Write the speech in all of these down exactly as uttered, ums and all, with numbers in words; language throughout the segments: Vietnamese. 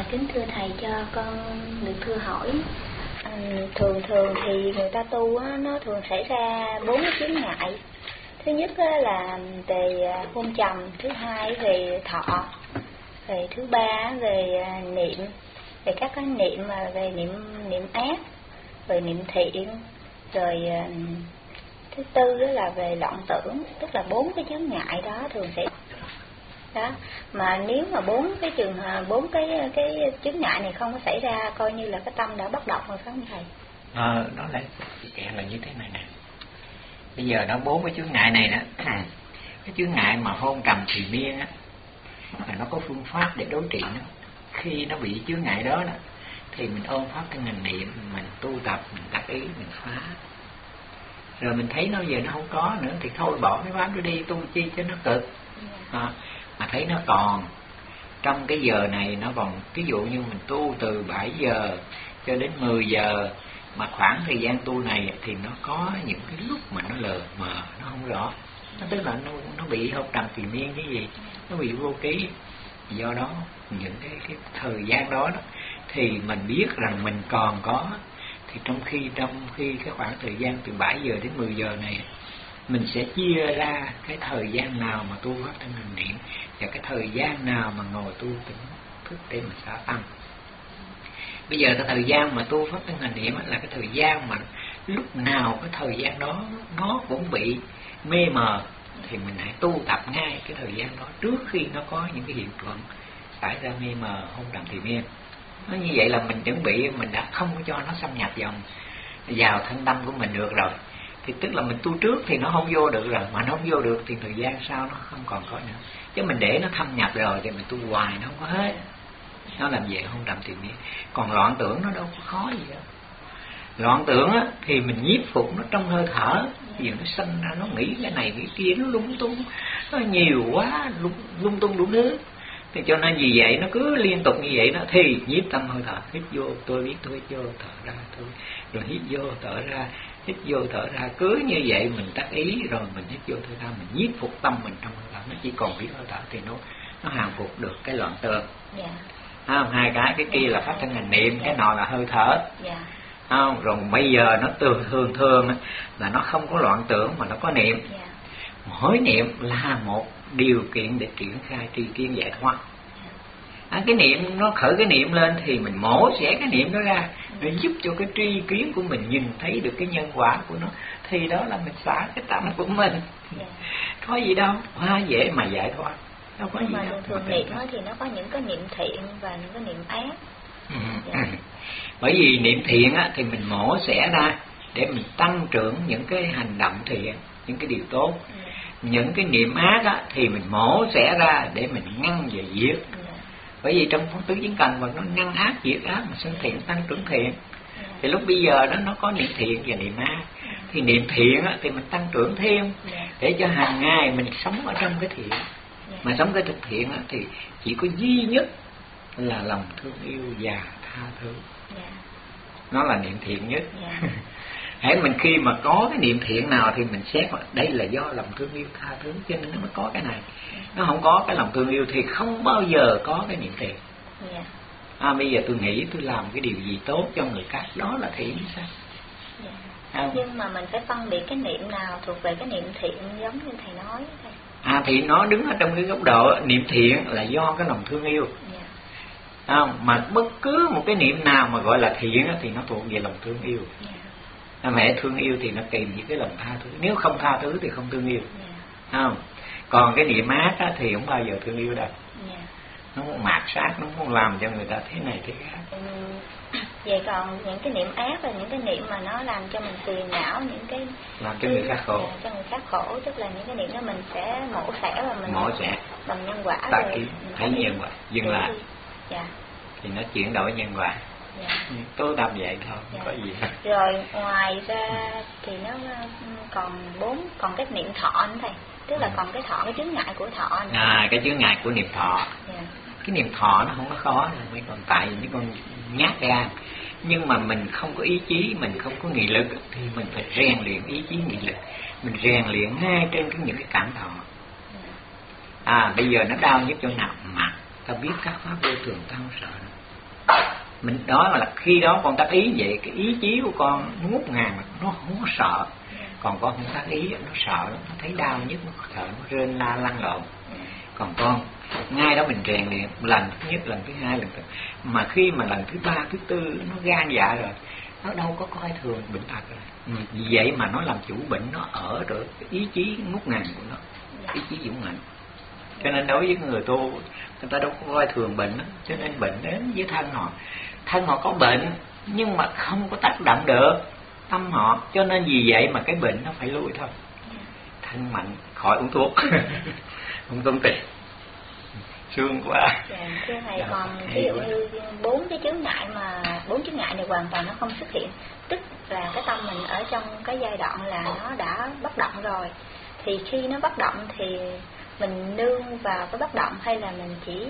Dạ, kính thưa thầy, cho con được thưa hỏi. À, thường thường thì người ta tu á, nó thường xảy ra bốn cái chướng ngại. Thứ nhất á, là về hôn trầm, thứ hai về thọ, về thứ ba về niệm, về các cái niệm mà về niệm niệm ác, về niệm thiện, rồi thứ tư đó là về loạn tưởng, tức là bốn cái chướng ngại đó thường sẽ đó. Mà nếu mà bốn cái trường hợp bốn cái cái chướng ngại này không có xảy ra, coi như là cái tâm đã bất động rồi, phải không thầy? Ờ, đó là chuyện là như thế này nè. Bây giờ nó bốn cái chướng ngại này nè, cái chướng ngại mà hôn trầm trì miên á, là nó có phương pháp để đối trị nó. Khi nó bị chướng ngại đó đó, thì mình ôm pháp thân hành niệm, mình tu tập, mình đắc ý, mình phá. Rồi mình thấy nó giờ nó không có nữa thì thôi bỏ cái pháp đó đi, tu chi cho nó cực. À, mà thấy nó còn trong cái giờ này, nó còn, ví dụ như mình tu từ bảy giờ cho đến mười giờ, mà khoảng thời gian tu này thì nó có những cái lúc mà nó lờ mờ, nó không rõ, nó tức là nó, nó bị hôn trầm trì miên cái gì, nó bị vô ký. Do đó những cái, cái thời gian đó, đó thì mình biết rằng mình còn có, thì trong khi trong khi cái khoảng thời gian từ bảy giờ đến mười giờ này, mình sẽ chia ra cái thời gian nào mà tu pháp thân hành niệm và cái thời gian nào mà ngồi tu tỉnh thức để mà xả tâm. Bây giờ cái thời gian mà tu pháp thân hành niệm là cái thời gian mà lúc nào cái thời gian đó nó cũng bị mê mờ, thì mình hãy tu tập ngay cái thời gian đó trước khi nó có những cái hiện tượng xảy ra mê mờ hôn trầm trì miên. Nó như vậy là mình chuẩn bị, mình đã không có cho nó xâm nhập vào vào thân tâm của mình được rồi, thì tức là mình tu trước thì nó không vô được rồi, mà nó không vô được thì thời gian sau nó không còn có nữa. Chứ mình để nó thâm nhập rồi thì mình tu hoài nó không có hết, nó làm về hôn trầm trì miên. Còn loạn tưởng nó đâu có khó gì đâu. Loạn tưởng á, thì mình nhiếp phục nó trong hơi thở. Ví dụ nó sanh ra, nó nghĩ cái này cái kia, nó lung tung, nó nhiều quá, lung, lung tung đủ thứ. Thì cho nên vì vậy nó cứ liên tục như vậy đó, thì nhiếp tâm hơi thở. Hít vô tôi biết tôi hít vô, thở ra tôi, rồi hít vô thở ra, hít vô thở ra. Cứ như vậy mình tác ý, rồi mình hít vô thở ra, mình nhiếp phục tâm mình trong hơi thở. Nó chỉ còn biết hơi thở thì nó nó hàng phục được cái loạn tưởng. Yeah. À, hai cái, cái kia là pháp thân hành niệm, yeah. Cái nọ là hơi thở. Yeah. Không, rồi bây giờ nó thường thường thường là nó không có loạn tưởng mà nó có niệm. Yeah. Mỗi niệm là một điều kiện để triển khai tri kiến giải thoát. À, cái niệm nó khởi cái niệm lên thì mình mổ xẻ cái niệm đó ra để giúp cho cái tri kiến của mình nhìn thấy được cái nhân quả của nó, thì đó là mình xả cái tâm của mình. Yeah. Có gì đâu, quá dễ mà giải thoát. Đâu có nhưng gì mà đâu. Thường niệm thì nó có những cái niệm thiện và những cái niệm ác. Ừ. Yeah. Bởi vì niệm thiện á, thì mình mổ xẻ ra để mình tăng trưởng những cái hành động thiện, những cái điều tốt. Yeah. Những cái niệm ác á, thì mình mổ xẻ ra để mình ngăn và diệt. Yeah. Bởi vì trong tứ chính cần và nó ngăn ác diệt ác mà sinh thiện tăng trưởng thiện. Yeah. Thì lúc bây giờ đó nó có niệm thiện và niệm ác. Yeah. Thì niệm thiện á, thì mình tăng trưởng thêm. Yeah. Để cho hàng ngày mình sống ở trong cái thiện. Yeah. Mà sống cái thực thiện á, thì chỉ có duy nhất là lòng thương yêu và tha thứ. Yeah. Nó là niệm thiện nhất. Yeah. Hãy mình khi mà có cái niệm thiện nào thì mình xét đây là do lòng thương yêu tha thứ, cho nên nó mới có cái này. Nó không có cái lòng thương yêu thì không bao giờ có cái niệm thiện. Yeah. À, bây giờ tôi nghĩ tôi làm cái điều gì tốt cho người khác, đó là thiện sao? Yeah. Nhưng mà mình phải phân biệt cái niệm nào thuộc về cái niệm thiện giống như thầy nói. Thầy. À, thì nó đứng ở trong cái góc độ niệm thiện là do cái lòng thương yêu. Yeah. À, mà bất cứ một cái niệm nào mà gọi là thiện thì nó thuộc về lòng thương yêu. Yeah. À, mẹ thương yêu thì nó kèm với cái lòng tha thứ, nếu không tha thứ thì không thương yêu. Yeah. Không? Còn cái niệm ác á, thì không bao giờ thương yêu đâu. Yeah. Nó muốn mạt sát, nó muốn làm cho người ta thế này thế khác. Ừ. Vậy còn những cái niệm ác là những cái niệm mà nó làm cho mình phiền não, những cái làm cho người khác khổ. Cho người khác khổ, tức là những cái niệm đó mình sẽ mổ xẻ và mình mổ xẻ bằng nhân quả ta rồi. Ký, thấy nhân quả, dừng lại. Dạ. Thì nó chuyển đổi nhân quả. Dạ. Tôi đáp vậy thôi, không dạ. có gì hết. Rồi ngoài ra thì nó còn bốn còn cái niệm thọ anh thầy, tức là ừ. còn cái thọ, cái chướng ngại của thọ anh. À, cái chướng ngại của niệm thọ. Dạ. Cái niệm thọ nó không có khó, mấy con tại mấy con nhát gan. Nhưng mà mình không có ý chí, mình không có nghị lực thì mình phải rèn luyện ý chí nghị lực. Mình rèn luyện ngay trên cái những cái cảm thọ. À, bây giờ nó đau nhất chỗ nào? Mặt. Ta biết các pháp vô thường ta không sợ. Mình đó là khi đó con tác ý vậy, cái ý chí của con ngút ngàn nó không có sợ. Còn con không tác ý nó sợ lắm, nó thấy đau nhất, nó sợ, nó rên la lăn lộn. Còn con ngay đó mình rèn liền, lần thứ nhất, lần thứ hai, lần thứ mà khi mà lần thứ ba, thứ tư nó gan dạ rồi, nó đâu có coi thường bệnh tật rồi. Vì vậy mà nó làm chủ bệnh, nó ở được cái ý chí ngút ngàn của nó, ý chí dũng mạnh. Cho nên đối với người tu, người ta đâu có coi thường bệnh đó. Cho nên bệnh đến với thân họ, thân họ có bệnh nhưng mà không có tác động được tâm họ, cho nên vì vậy mà cái bệnh nó phải lui thôi. Thân mạnh khỏi uống thuốc. Không công tịch sương quá. Dạ, thưa thầy, còn ví dụ như bốn cái chướng ngại mà bốn chướng ngại này hoàn toàn nó không xuất hiện, tức là cái tâm mình ở trong cái giai đoạn là nó đã bất động rồi, thì khi nó bất động thì mình nương vào cái bất động hay là mình chỉ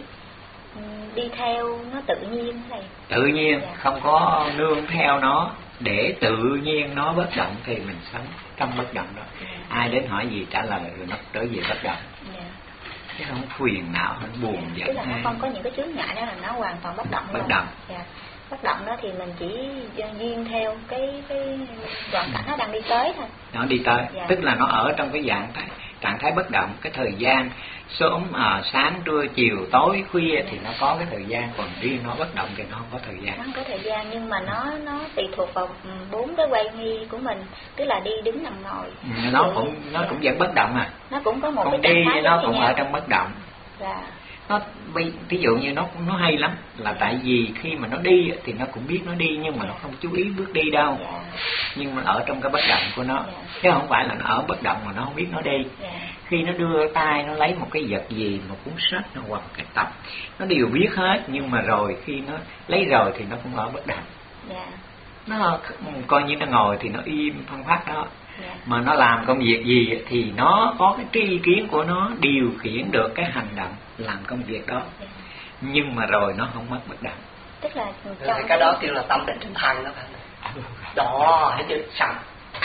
đi theo nó tự nhiên này? Tự nhiên, dạ. Không có nương theo nó, để tự nhiên nó bất động thì mình sống trong bất động đó. Dạ. Ai đến hỏi gì trả lời rồi nó trở về bất động. Dạ. Chứ không phiền não, không buồn giận. Tức là nó không có những cái chướng ngại đó, là nó hoàn toàn bất động. Bất động. Dạ. Bất động đó thì mình chỉ duyên theo cái cái hoàn cảnh nó đang đi tới thôi. Nó đi tới, dạ. Tức là nó ở trong cái dạng thái, trạng thái bất động. Cái thời gian sớm, à, sáng, trưa, chiều, tối, khuya, dạ. Thì nó có cái thời gian, còn riêng nó bất động thì nó không có thời gian. Nó không có thời gian, nhưng mà nó nó tùy thuộc vào bốn cái quay nghi của mình, tức là đi, đứng, nằm, ngồi. Ừ, nó cũng như, nó dạ. cũng vẫn bất động à. Nó cũng có một còn cái đi trạng thái nó cũng ở trong bất động. Dạ. Nó ví dụ như nó nó hay lắm là tại vì khi mà nó đi thì nó cũng biết nó đi, nhưng mà nó không chú ý bước đi đâu. Yeah. Nhưng mà ở trong cái bất động của nó, yeah. Chứ không phải là nó ở bất động mà nó không biết nó đi. Yeah. Khi nó đưa tay nó lấy một cái vật gì, một cuốn sách nó hoặc cái tập, nó đều biết hết, nhưng mà rồi khi nó lấy rồi thì nó cũng ở bất động. Yeah. Nó coi như nó ngồi thì nó im phân phát đó. Yeah. Mà nó làm công việc gì thì nó có cái tri kiến của nó điều khiển được cái hành động làm công việc đó. Yeah. Nhưng mà rồi nó không mất bất động. Tức là trong cái đó kêu là tâm định trên thân đó phải. Đó, thấy chưa? Sẵn.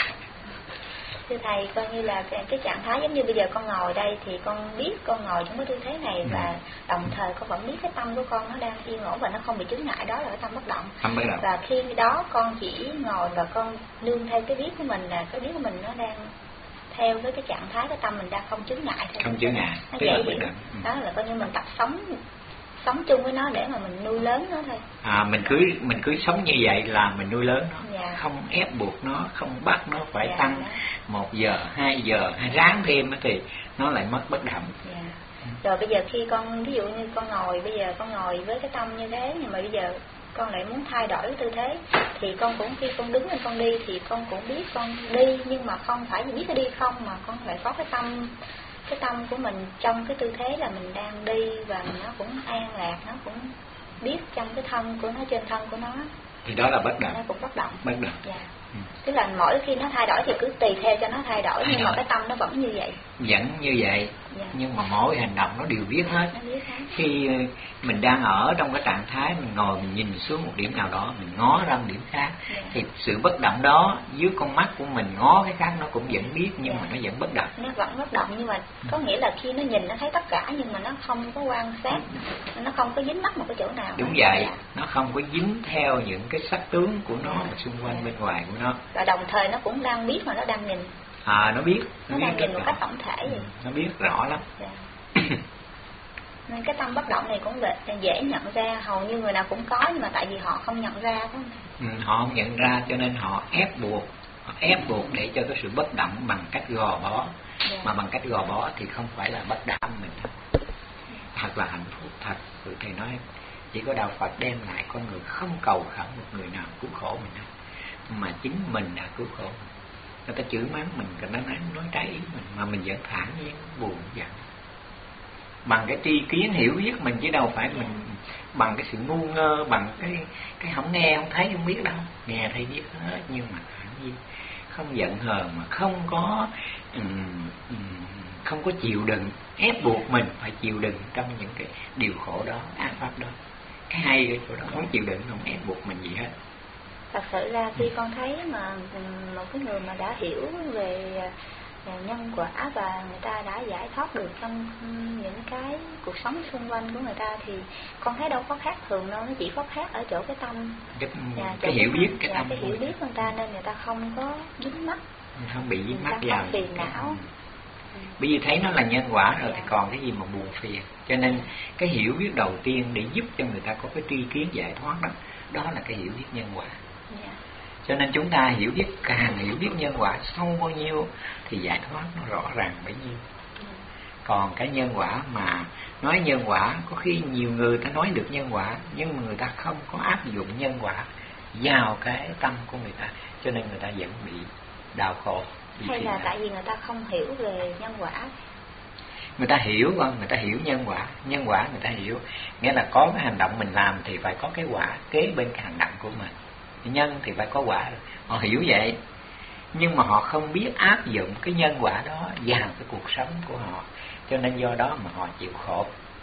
Thưa thầy, coi như là cái, cái trạng thái giống như bây giờ con ngồi đây thì con biết con ngồi trong cái tư thế này, ừ. Và đồng thời con vẫn biết cái tâm của con nó đang yên ổn và nó không bị chướng ngại, đó là cái tâm bất động. Tâm bất động. Và khi đó con chỉ ngồi và con nương theo cái biết của mình, là cái biết của mình nó đang theo với cái trạng thái cái tâm mình đang không chướng ngại thôi. Không chướng ngại. Nó dễ hiểu. Ừ. Đó là coi như mình tập sống sống chung với nó để mà mình nuôi lớn nó thôi. À, mình cứ mình cứ sống như vậy là mình nuôi lớn nó, dạ. Không ép buộc nó, không bắt nó phải, dạ, tăng đó. Một giờ, hai giờ, hay ráng thêm thì nó lại mất bất động. Dạ. Rồi bây giờ khi con ví dụ như con ngồi, bây giờ con ngồi với cái tâm như thế, nhưng mà bây giờ con lại muốn thay đổi cái tư thế, thì con cũng khi con đứng lên con đi thì con cũng biết con đi, nhưng mà không phải biết cái đi không, mà con lại có cái tâm cái tâm của mình trong cái tư thế là mình đang đi, và nó cũng an lạc, nó cũng biết trong cái thân của nó, trên thân của nó, thì đó là bất động. Nó cũng bất động. Bất động. Dạ. Ừ. Tức là mỗi khi nó thay đổi thì cứ tùy theo cho nó thay đổi, thay nhưng đổi. Mà cái tâm nó vẫn như vậy. Vẫn như vậy. Dạ. Nhưng mà mỗi hành động nó đều biết hết. Nó biết hết. Khi mình đang ở trong cái trạng thái mình ngồi, mình nhìn xuống một điểm nào đó, mình ngó ra một điểm khác, dạ. Thì sự bất động đó dưới con mắt của mình ngó cái khác nó cũng vẫn biết, nhưng dạ. Mà nó vẫn bất động. Nó vẫn bất động, nhưng mà có nghĩa là khi nó nhìn nó thấy tất cả, nhưng mà nó không có quan sát, nó không có dính mắc một cái chỗ nào. Đúng vậy. Dạ. Nó không có dính theo những cái sắc tướng của nó, dạ. Xung quanh, dạ. Bên ngoài của nó. Và đồng thời nó cũng đang biết mà nó đang nhìn. À, nó biết. Nó, nó đang nhìn một cách tổng thể vậy. Ừ, nó biết rõ lắm. Dạ. Nên cái tâm bất động này cũng dễ nhận ra, hầu như người nào cũng có, nhưng mà tại vì họ không nhận ra phải không? Ừ, họ không nhận ra cho nên họ ép buộc, họ ép buộc để cho cái sự bất động bằng cách gò bó. Yeah. Mà bằng cách gò bó thì không phải là bất động mình. Thật là hạnh phúc thật. Thầy nói chỉ có đạo Phật đem lại con người không cầu khẩn một người nào cứu khổ mình đâu, mà chính mình đã cứu khổ mình. Người ta chửi mắng mình, người ta nói, nói trái ý mình, mà mình vẫn thản nhiên buồn giận. Bằng cái tri kiến hiểu biết mình, chứ đâu phải mình bằng cái sự ngu ngơ, bằng cái cái không nghe, không thấy, không biết đâu. Nghe thấy biết hết, nhưng mà thản nhiên, không giận hờn, mà không có um, um, không có chịu đựng, ép buộc mình phải chịu đựng trong những cái điều khổ đó, ác pháp đó. Cái hay cái chỗ đó, không chịu đựng, không ép buộc mình gì hết. Thật sự ra khi con thấy mà một cái người mà đã hiểu về nhân quả và người ta đã giải thoát được trong những cái cuộc sống xung quanh của người ta, thì con thấy đâu có khác thường đâu, nó chỉ có khác ở chỗ cái tâm, cái, dạ, cái hiểu biết, cái dạ, tâm cái hiểu biết của người ta, nên người ta không có dính mắc, không bị dính mắc vào phiền não. Bởi vì thấy nó là nhân quả rồi, dạ. thì còn cái gì mà buồn phiền. Cho nên cái hiểu biết đầu tiên để giúp cho người ta có cái tri kiến giải thoát đó, đó là cái hiểu biết nhân quả. dạ. Cho nên chúng ta hiểu biết, càng hiểu biết nhân quả sâu bao nhiêu thì giải thoát nó rõ ràng bấy nhiêu. dạ. Còn cái nhân quả mà nói nhân quả, có khi nhiều người ta nói được nhân quả, nhưng mà người ta không có áp dụng nhân quả vào cái tâm của người ta, cho nên người ta vẫn bị đau khổ. Hay là tại vì người ta không hiểu về nhân quả? Người ta hiểu, người ta hiểu nhân quả. Nhân quả người ta hiểu, nghĩa là có cái hành động mình làm thì phải có cái quả kế bên cái hành động của mình. Nhân thì phải có quả, họ hiểu vậy. Nhưng mà họ không biết áp dụng cái nhân quả đó vào cái cuộc sống của họ, cho nên do đó mà họ chịu khổ.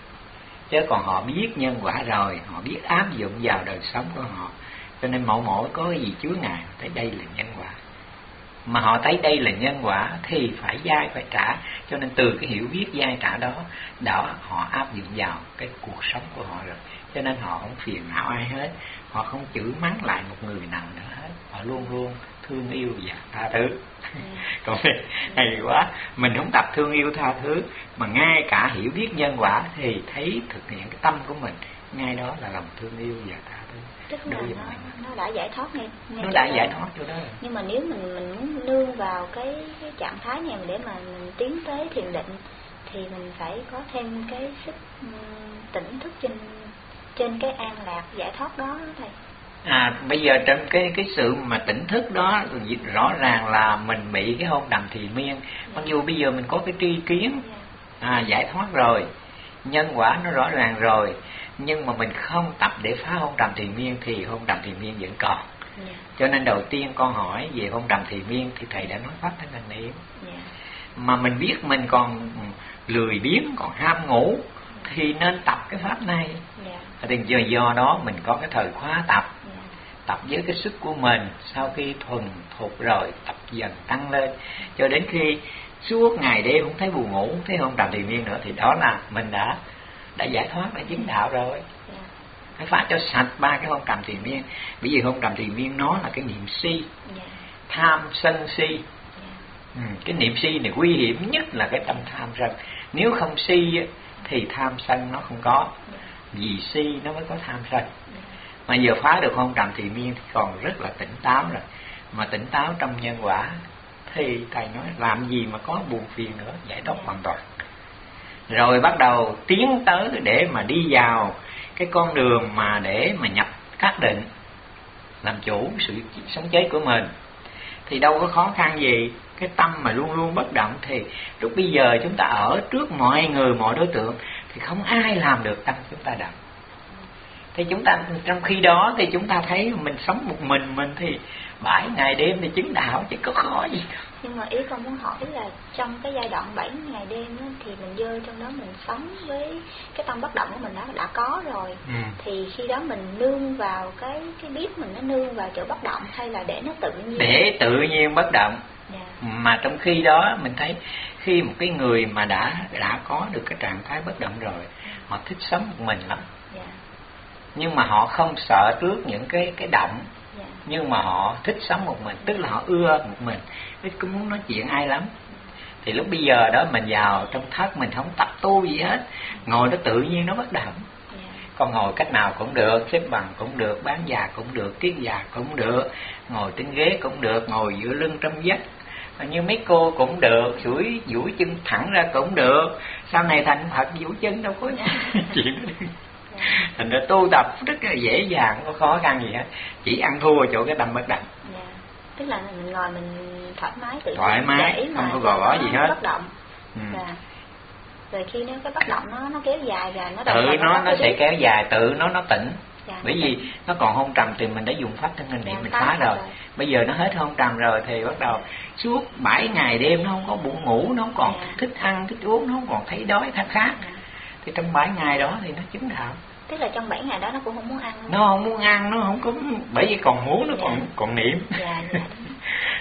Chứ còn họ biết nhân quả rồi, họ biết áp dụng vào đời sống của họ, cho nên mỗi mỗi có cái gì chướng ngại, thấy đây là nhân quả. Mà họ thấy đây là nhân quả thì phải dai, phải trả. Cho nên từ cái hiểu biết dai trả đó, đó họ áp dụng vào cái cuộc sống của họ rồi. Cho nên họ không phiền não ai hết, họ không chửi mắng lại một người nào nữa hết, họ luôn luôn thương yêu và tha thứ. ừ. Còn hay quá, mình không tập thương yêu tha thứ, mà ngay cả hiểu biết nhân quả thì thấy thực hiện cái tâm của mình, ngay đó là lòng thương yêu và tha thứ. Tức là nó, nó đã giải thoát ngay, ngay nó đã giải thoát cho đó. Nhưng mà nếu mình mình muốn nương vào cái, cái trạng thái này để mà mình tiến tới thiền định, thì mình phải có thêm cái sức um, tỉnh thức trên trên cái an lạc giải thoát đó thầy. À, bây giờ trong cái cái sự mà tỉnh thức đó, rõ ràng là mình bị cái hôn trầm thì miên. Mặc dù bây giờ mình có cái tri kiến, à, giải thoát rồi, nhân quả nó rõ ràng rồi, nhưng mà mình không tập để phá hôn trầm thì miên thì hôn trầm thì miên vẫn còn. Yeah. Cho nên đầu tiên con hỏi về hôn trầm thì miên thì thầy đã nói pháp thanh hành niệm. Yeah. Mà mình biết mình còn lười biếng, còn ham ngủ thì nên tập cái pháp này. Yeah. Thì do, do đó mình có cái thời khóa tập. Yeah. Tập với cái sức của mình, sau khi thuần thục rồi tập dần tăng lên, cho đến khi suốt ngày đêm không thấy buồn ngủ, không thấy hôn trầm thì miên nữa, thì đó là mình đã đã giải thoát, đã chứng đạo rồi. Yeah. Phải phá cho sạch ba cái hôn trầm thì miên. Bởi vì hôn trầm thì miên nó là cái niệm si, yeah. tham sân si. Yeah. Ừ, cái niệm si này nguy hiểm nhất là cái tâm tham sân. Nếu không si thì tham sân nó không có, yeah. vì si nó mới có tham sân. Yeah. Mà giờ phá được hôn trầm thì miên thì còn rất là tỉnh táo rồi. Mà tỉnh táo trong nhân quả thì thầy nói làm gì mà có buồn phiền nữa, giải thoát hoàn toàn. Rồi bắt đầu tiến tới để mà đi vào cái con đường mà để mà nhập các định, làm chủ sự sống chết của mình, thì đâu có khó khăn gì. Cái tâm mà luôn luôn bất động thì lúc bây giờ chúng ta ở trước mọi người, mọi đối tượng thì không ai làm được tâm chúng ta động. Thì chúng ta trong khi đó thì chúng ta thấy mình sống một mình mình thì bảy ngày đêm thì chứng đạo chứ có khó gì. Nhưng mà ý con muốn hỏi là trong cái giai đoạn bảy ngày đêm đó, thì mình vô trong đó mình sống với cái tâm bất động của mình đã đã có rồi. Ừ. Thì khi đó mình nương vào cái cái biết mình nó nương vào chỗ bất động, hay là để nó tự nhiên? Để tự nhiên bất động. Yeah. Mà trong khi đó mình thấy khi một cái người mà đã đã có được cái trạng thái bất động rồi, yeah. họ thích sống một mình lắm. Yeah. Nhưng mà họ không sợ trước những cái cái động. Yeah. Nhưng mà họ thích sống một mình, tức là họ ưa một mình, ít cũng muốn nói chuyện ai lắm. Thì lúc bây giờ đó mình vào trong thất, mình không tập tu gì hết, ngồi đó tự nhiên nó bất động. Yeah. Còn ngồi cách nào cũng được, xếp bằng cũng được, bán già cũng được, kiết già cũng được, ngồi trên ghế cũng được, ngồi giữa lưng trong vách như mấy cô cũng được, duỗi duỗi chân thẳng ra cũng được. Sau này thành Phật duỗi chân đâu có chuyện đó. Thành ra tu tập rất là dễ dàng, không có khó khăn gì hết, chỉ ăn thua ở chỗ cái tâm bất động. Yeah. Tức là mình ngồi mình thoải mái tự thoải mái, không có gò bó gì hết. Bất động. Ừ. Yeah. Rồi khi nó cái bất động nó nó kéo dài rồi nó tự nó nó, nó sẽ biết. Kéo dài, tự nó nó tỉnh. Yeah, bởi vì tỉnh. Nó còn hôn trầm thì mình đã dùng pháp thân hình niệm mình phá rồi. rồi. Bây giờ nó hết hôn trầm rồi thì bắt đầu suốt bảy ngày đêm nó không có buồn ngủ, nó không còn yeah. thích ăn thích uống, nó không còn thấy đói khát khát. Yeah. Thì trong bảy ngày đó thì nó chứng đạo. Tức là trong bảy ngày đó nó cũng không muốn ăn. Nó không muốn ăn, nó không có, bởi vì còn muốn nó dạ. còn còn niệm. Dạ, dạ.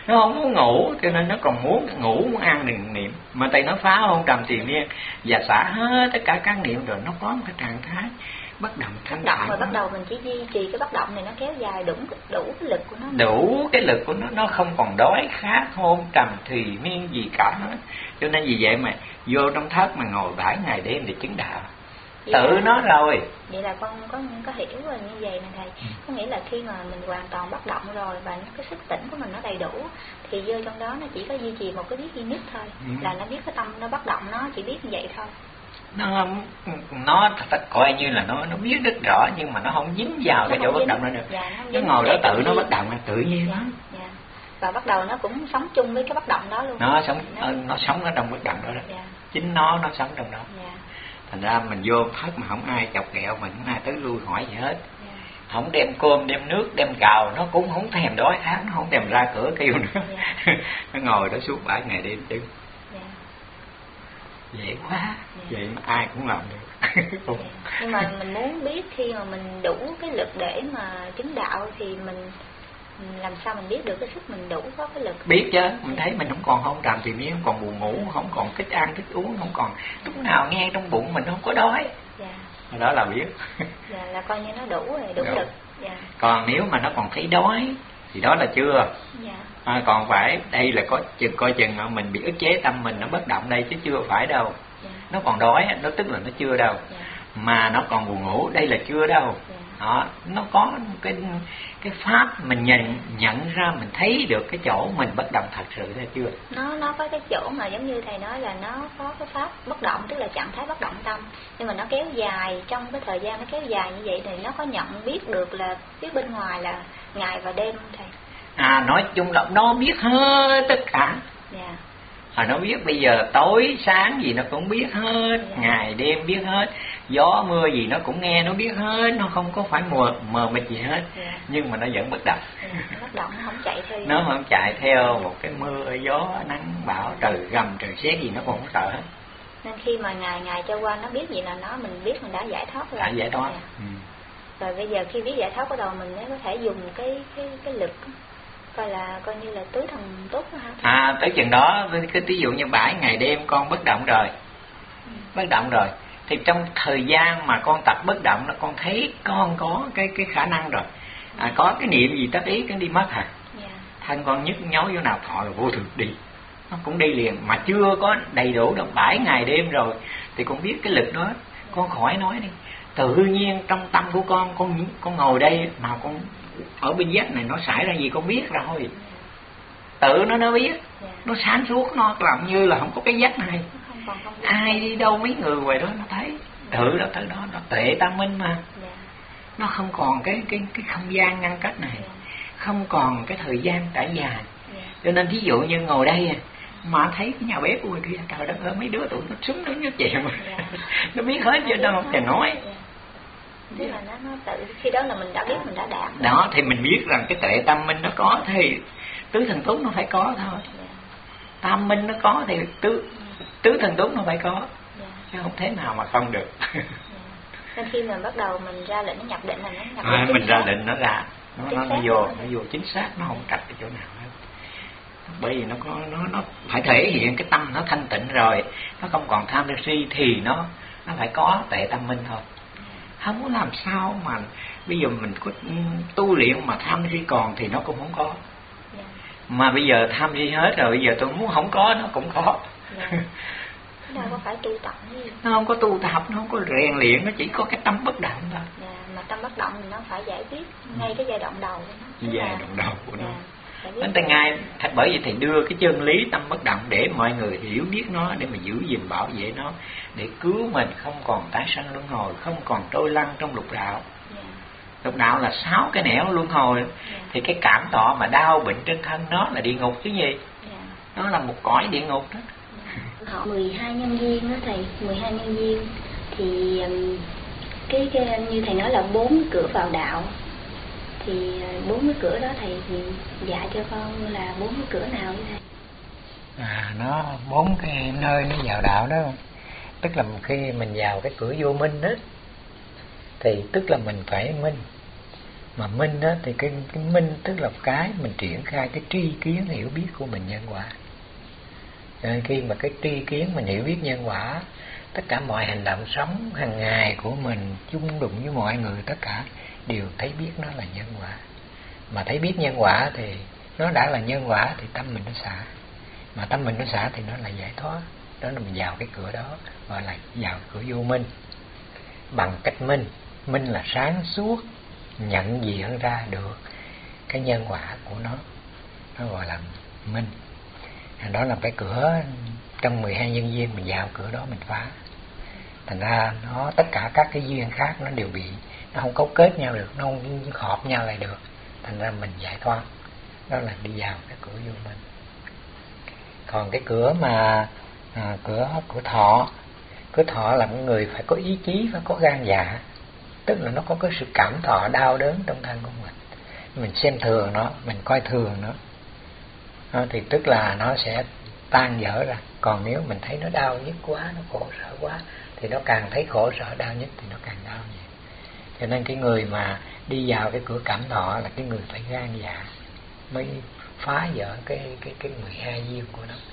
nó không muốn ngủ, cho nên nó còn muốn ngủ, muốn ăn đừng niệm. Mà tại nó phá hôn trầm triền miên và xả hết tất cả các niệm rồi, nó có một cái trạng thái bất động thanh thản. Rồi bắt đầu mình chỉ duy trì cái bất động này, nó kéo dài đủ đủ cái lực của nó. Đủ cái lực của nó, nó không còn đói khát hôn trầm thùy miên gì cả hết. Cho nên vì vậy mà vô trong thất mà ngồi bảy ngày đêm để chứng đạo. Vậy tự là, nó rồi. Vậy là con có có hiểu rồi như vậy nè thầy. Ừ. Có nghĩa là khi mà mình hoàn toàn bất động rồi và cái sức tỉnh của mình nó đầy đủ thì vô trong đó nó chỉ có duy trì một cái biết duy nhất thôi. Ừ. Là nó biết cái tâm nó bất động, nó chỉ biết như vậy thôi. Nó nó thật coi như là nó nó biết rất rõ nhưng mà nó không dính vào nó cái chỗ bất động đó được. Dạ, nó, nó ngồi đó tự nó bất động là tự nhiên dạ, lắm. Dạ. Và bắt đầu nó cũng sống chung với cái bất động đó luôn. Nó sống nó, nó sống ở trong bất động đó, đó. Dạ. Chính nó nó sống trong đó. Dạ. Thành ra mình vô thất mà không ai chọc ghẹo mình, không ai tới lui hỏi gì hết. Yeah. Không đem cơm, đem nước, đem cào, nó cũng không thèm đói khát, nó không thèm ra cửa kêu nữa. Yeah. Nó ngồi đó suốt bảy ngày đêm chứ. Yeah. Dễ quá, yeah. Vậy mà ai cũng làm được. Yeah. Nhưng mà mình muốn biết khi mà mình đủ cái lực để mà chứng đạo thì mình làm sao mình biết được cái sức mình đủ có cái lực? Biết chứ, mình thấy mình không còn hôn trầm thì miên, không còn buồn ngủ, không còn thích ăn thích uống, không còn lúc nào nghe trong bụng mình không có đói. Dạ. Đó là biết. Dạ, là coi như nó đủ rồi, đủ, đủ. lực. Dạ. Còn nếu mà nó còn thấy đói thì đó là chưa. Dạ. À, còn phải đây là có chừng coi chừng mà mình bị ức chế tâm mình nó bất động đây chứ chưa phải đâu. Dạ. Nó còn đói, nó tức là nó chưa đâu. Dạ. Mà nó còn buồn ngủ đây là chưa đâu. Dạ. Đó, nó có cái cái pháp mình nhận nhận ra mình thấy được cái chỗ mình bất động thật sự ra chưa? Nó nó có cái chỗ mà giống như thầy nói là nó có cái pháp bất động, tức là trạng thái bất động tâm, nhưng mà nó kéo dài trong cái thời gian nó kéo dài như vậy thì nó có nhận biết được là phía bên ngoài là ngày và đêm không thầy? À, nói chung là nó biết hết tất cả. Dạ. À, nó biết bây giờ tối sáng gì nó cũng biết hết, dạ. Ngày đêm biết hết, gió mưa gì nó cũng nghe, nó biết hết, nó không có phải mờ mờ mịt gì hết. Dạ. Nhưng mà nó vẫn bất động. Dạ. Bất động nó không chạy theo. Nó không chạy theo một cái mưa gió nắng bão trời gầm trời sét gì nó cũng không sợ hết. Nên khi mà ngày ngày trôi qua nó biết gì là nó mình biết mình đã giải thoát rồi. Đã giải thoát. Dạ. Ừ. Rồi bây giờ khi biết giải thoát bắt đầu mình mới có thể dùng cái cái cái lực coi là coi như là tứ thần tốt hả? À, tới chừng đó cái ví dụ như bảy ngày đêm con bất động rồi, ừ. bất động rồi thì trong thời gian mà con tập bất động nó con thấy con có cái cái khả năng rồi, à, có cái niệm gì tác ý cái đi mất hả? Yeah. Thân con nhức nhối chỗ nào thọ là vô thường đi, nó cũng đi liền mà chưa có đầy đủ đâu bảy ngày đêm rồi thì con biết cái lực đó, con khỏi nói đi. Tự nhiên trong tâm của con con con ngồi đây mà con ở bên vách này nó xảy ra gì con biết rồi, tự nó nó biết, nó sáng suốt, nó làm như là không có cái vách này, ai đi đâu mấy người ngoài đó nó thấy, tự đó tới đó nó tuệ tâm minh mà, nó không còn cái cái cái không gian ngăn cách này, không còn cái thời gian trải dài, cho nên thí dụ như ngồi đây mà thấy cái nhà bếp của người kia trời đất ơi mấy đứa tụi nó súng nó nhớ chèo mà nó biết hết chứ đâu không cần nói. Tức là nó, nó tự khi đó là mình đã biết mình đã đạt rồi. Đó thì mình biết rằng cái tuệ tâm minh nó có thì tứ thần túc nó phải có thôi. Yeah. Tâm minh nó có thì tứ tứ thần túc nó phải có. Yeah. Chứ không thế nào mà không được. Yeah. Nên khi mình bắt đầu mình ra lệnh nó nhập định là nó nhập à, mình ra định nó ra nó nó, nó vô nó vô chính xác, nó không trật ở chỗ nào hết. Bởi vì nó có nó nó phải thể hiện cái tâm nó thanh tịnh rồi, nó không còn tham si thì nó nó phải có tuệ tâm minh thôi. Không có làm sao mà bây giờ mình có tu luyện mà tham si còn thì nó cũng không có. Yeah. Mà bây giờ tham si hết rồi, bây giờ tôi muốn không có nó cũng có. Yeah. Đâu có phải tu tập gì. Nó không có tu tập, nó không có rèn luyện, nó chỉ có cái tâm bất động thôi. Yeah. Mà tâm bất động thì nó phải giải quyết ngay cái giai đoạn đầu của nó. Giai đoạn đầu của nó. Đến tay ngay, thật bởi vì thầy đưa cái chân lý tâm bất động để mọi người hiểu biết nó, để mà giữ gìn bảo vệ nó, để cứu mình không còn tái sanh luân hồi, không còn trôi lăn trong lục đạo. Yeah. Lục đạo là sáu cái nẻo luân hồi. Yeah. Thì cái cảm thọ mà đau bệnh trên thân nó là địa ngục chứ gì. Yeah. Nó là một cõi địa ngục đó. Yeah. Họ mười hai nhân duyên đó thầy, mười hai nhân duyên thì cái, cái như thầy nói là bốn cửa vào đạo. Thì bốn cái cửa đó thầy thì dạy cho con là bốn cái cửa nào vậy thầy? À, nó bốn cái nơi nó vào đạo đó, tức là khi mình vào cái cửa vô minh đó thì tức là mình phải minh, Mà minh đó thì cái, cái minh tức là cái mình triển khai cái tri kiến hiểu biết của mình nhân quả. Cho nên khi mà cái tri kiến mình hiểu biết nhân quả, tất cả mọi hành động sống hàng ngày của mình, chung đụng với mọi người, tất cả đều thấy biết nó là nhân quả. Mà thấy biết nhân quả thì nó đã là nhân quả thì tâm mình nó xả. Mà tâm mình nó xả thì nó là giải thoát. Đó là mình vào cái cửa đó, gọi là vào cửa vô minh. Bằng cách minh, minh là sáng suốt, nhận diện ra được cái nhân quả của nó, nó gọi là minh. Đó là cái cửa trong mười hai nhân duyên, mình vào cửa đó mình phá. Thành ra nó tất cả các cái duyên khác nó đều bị, nó không cấu kết nhau được, nó không hợp nhau lại được. Thành ra mình giải thoát. Đó là đi vào cái cửa vô minh. Còn cái cửa mà à, cửa cửa thọ, cửa thọ là một người phải có ý chí, phải có gan dạ. Tức là nó có cái sự cảm thọ đau đớn trong thân của mình. Mình xem thường nó, mình coi thường nó, nó thì tức là nó sẽ tan vỡ ra. Còn nếu mình thấy nó đau nhức quá, nó khổ sở quá, thì nó càng thấy khổ sở đau nhức thì nó càng đau nhiều. Cho nên cái người mà đi vào cái cửa cảm thọ là cái người phải gan dạ mới phá vỡ cái cái cái mười hai duyên của nó.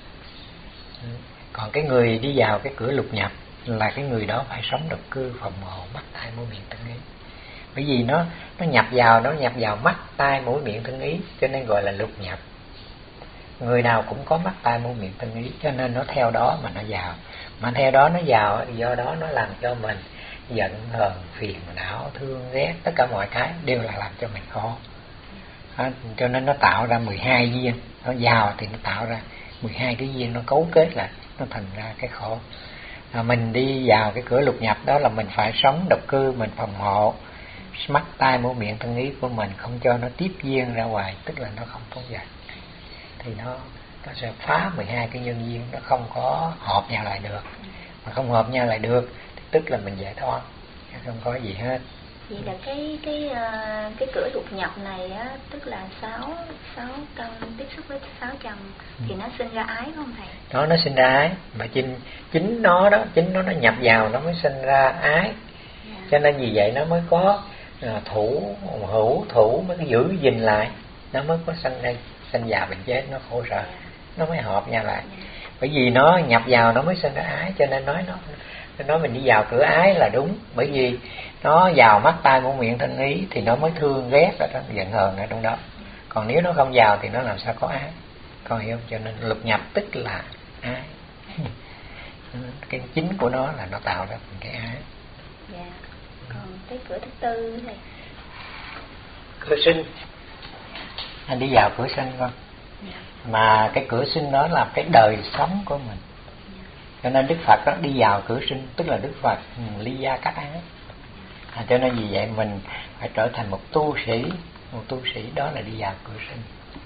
Còn cái người đi vào cái cửa lục nhập là cái người đó phải sống độc cư, phòng hộ, mắt tai mũi miệng thân ý. Bởi vì nó nó nhập vào, nó nhập vào mắt tai mũi miệng thân ý, cho nên gọi là lục nhập. Người nào cũng có mắt tai mũi miệng thân ý, cho nên nó theo đó mà nó vào. Mà theo đó nó vào, do đó nó làm cho mình giận hờn, phiền não, thương ghét, tất cả mọi cái đều là làm cho mình khó. Đó, cho nên nó tạo ra mười hai duyên. Nó vào thì nó tạo ra mười hai cái duyên, nó cấu kết lại, nó thành ra cái khổ. À, mình đi vào cái cửa lục nhập đó là mình phải sống độc cư, mình phòng hộ mắt tai mũi miệng thân ý của mình, không cho nó tiếp duyên ra ngoài, tức là nó không có vậy. Thì nó nó sẽ phá mười hai cái nhân duyên, nó không có hợp nhau lại được. Mà không hợp nhau lại được thì tức là mình giải thoát, không có gì hết. Vậy là cái cái uh, cái cửa lục nhập này á, tức là sáu sáu căn tiếp xúc với sáu trần ừ. thì nó sinh ra ái không thầy? Đó, nó sinh ra ái, mà chính chính nó đó, chính nó nó nhập vào nó mới sinh ra ái. Yeah. Cho nên vì vậy nó mới có uh, thủ hữu thủ mới giữ gìn lại, nó mới có sanh đây sanh già bệnh chết, nó khổ sở, yeah. nó mới hợp nhau lại. Yeah. Bởi vì nó nhập vào nó mới sinh ra ái, cho nên nói nó nói mình đi vào cửa ái là đúng. Bởi vì nó vào mắt tai mũi miệng thân ý thì nó mới thương ghét ở trong, giận hờn ở trong đó. Còn nếu nó không vào thì nó làm sao có ái, con hiểu không? Cho nên lục nhập tức là ái. Cái chính của nó là nó tạo ra một cái ái. Dạ. Còn cái cửa thứ tư này, cửa sinh, anh đi vào cửa sinh con. Dạ. Mà cái cửa sinh đó là cái đời sống của mình. Dạ. Cho nên Đức Phật đó đi vào cửa sinh, tức là Đức Phật ly gia các ái. À, cho nên vì vậy mình phải trở thành một tu sĩ. Một tu sĩ đó là đi vào cửa sinh.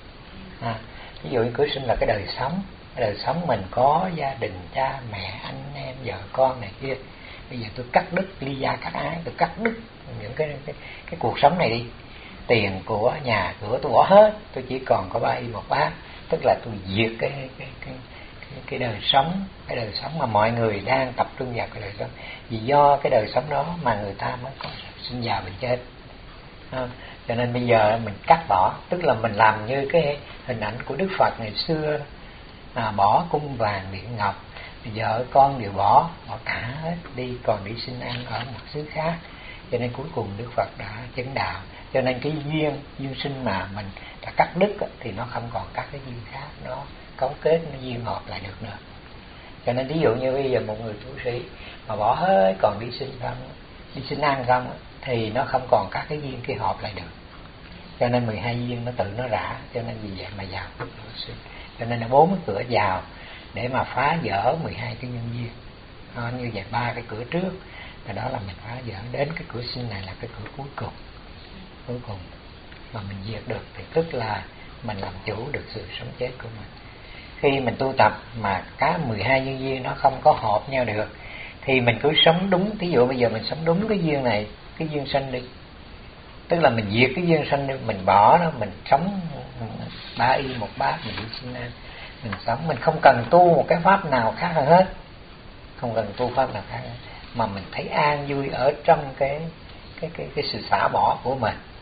À, ví dụ như cửa sinh là cái đời sống. Cái đời sống mình có gia đình, cha mẹ, anh em, vợ con này kia. Bây giờ tôi cắt đứt ly gia các ái, tôi cắt đứt những cái cái, cái cuộc sống này đi. Tiền của nhà cửa tôi bỏ hết, tôi chỉ còn có ba y một bát. Tức là tôi diệt cái cái cái cái cái đời sống, cái đời sống mà mọi người đang tập trung vào cái đời sống. Vì do cái đời sống đó mà người ta mới có sinh già bệnh chết. À, cho nên bây giờ mình cắt bỏ, tức là mình làm như cái hình ảnh của Đức Phật ngày xưa, à, bỏ cung vàng điện ngọc, vợ con đều bỏ, bỏ cả hết đi, còn đi xin ăn ở một xứ khác. Cho nên cuối cùng Đức Phật đã chứng đạo. Cho nên cái duyên duyên sinh mà mình đã cắt đứt thì nó không còn các cái duyên khác, nó cấu kết, nó duyên hợp lại được nữa. Cho nên ví dụ như bây giờ một người tu sĩ mà bỏ hết còn đi sinh không, đi xin ăn không, thì nó không còn các cái duyên kia hợp lại được. Cho nên mười hai duyên nó tự nó rã. Cho nên vì vậy mà vào cửa sinh. Cho nên là bốn cái cửa vào để mà phá vỡ mười hai cái nhân duyên. Nó như vậy, ba cái cửa trước và đó là mình phá vỡ. Đến cái cửa sinh này là cái cửa cuối cùng. Cuối cùng mà mình diệt được thì tức là mình làm chủ được sự sống chết của mình. Khi mình tu tập mà cả mười hai nhân duyên nó không có hợp nhau được thì mình cứ sống đúng. Ví dụ bây giờ mình sống đúng cái duyên này, cái duyên sanh đi, tức là mình diệt cái duyên sanh đi, mình bỏ nó, mình sống ba y một bát, mình đi sinh ăn, mình sống, mình không cần tu một cái pháp nào khác hết, không cần tu pháp nào khác hết, mà mình thấy an vui ở trong cái cái cái cái sự xả bỏ của mình.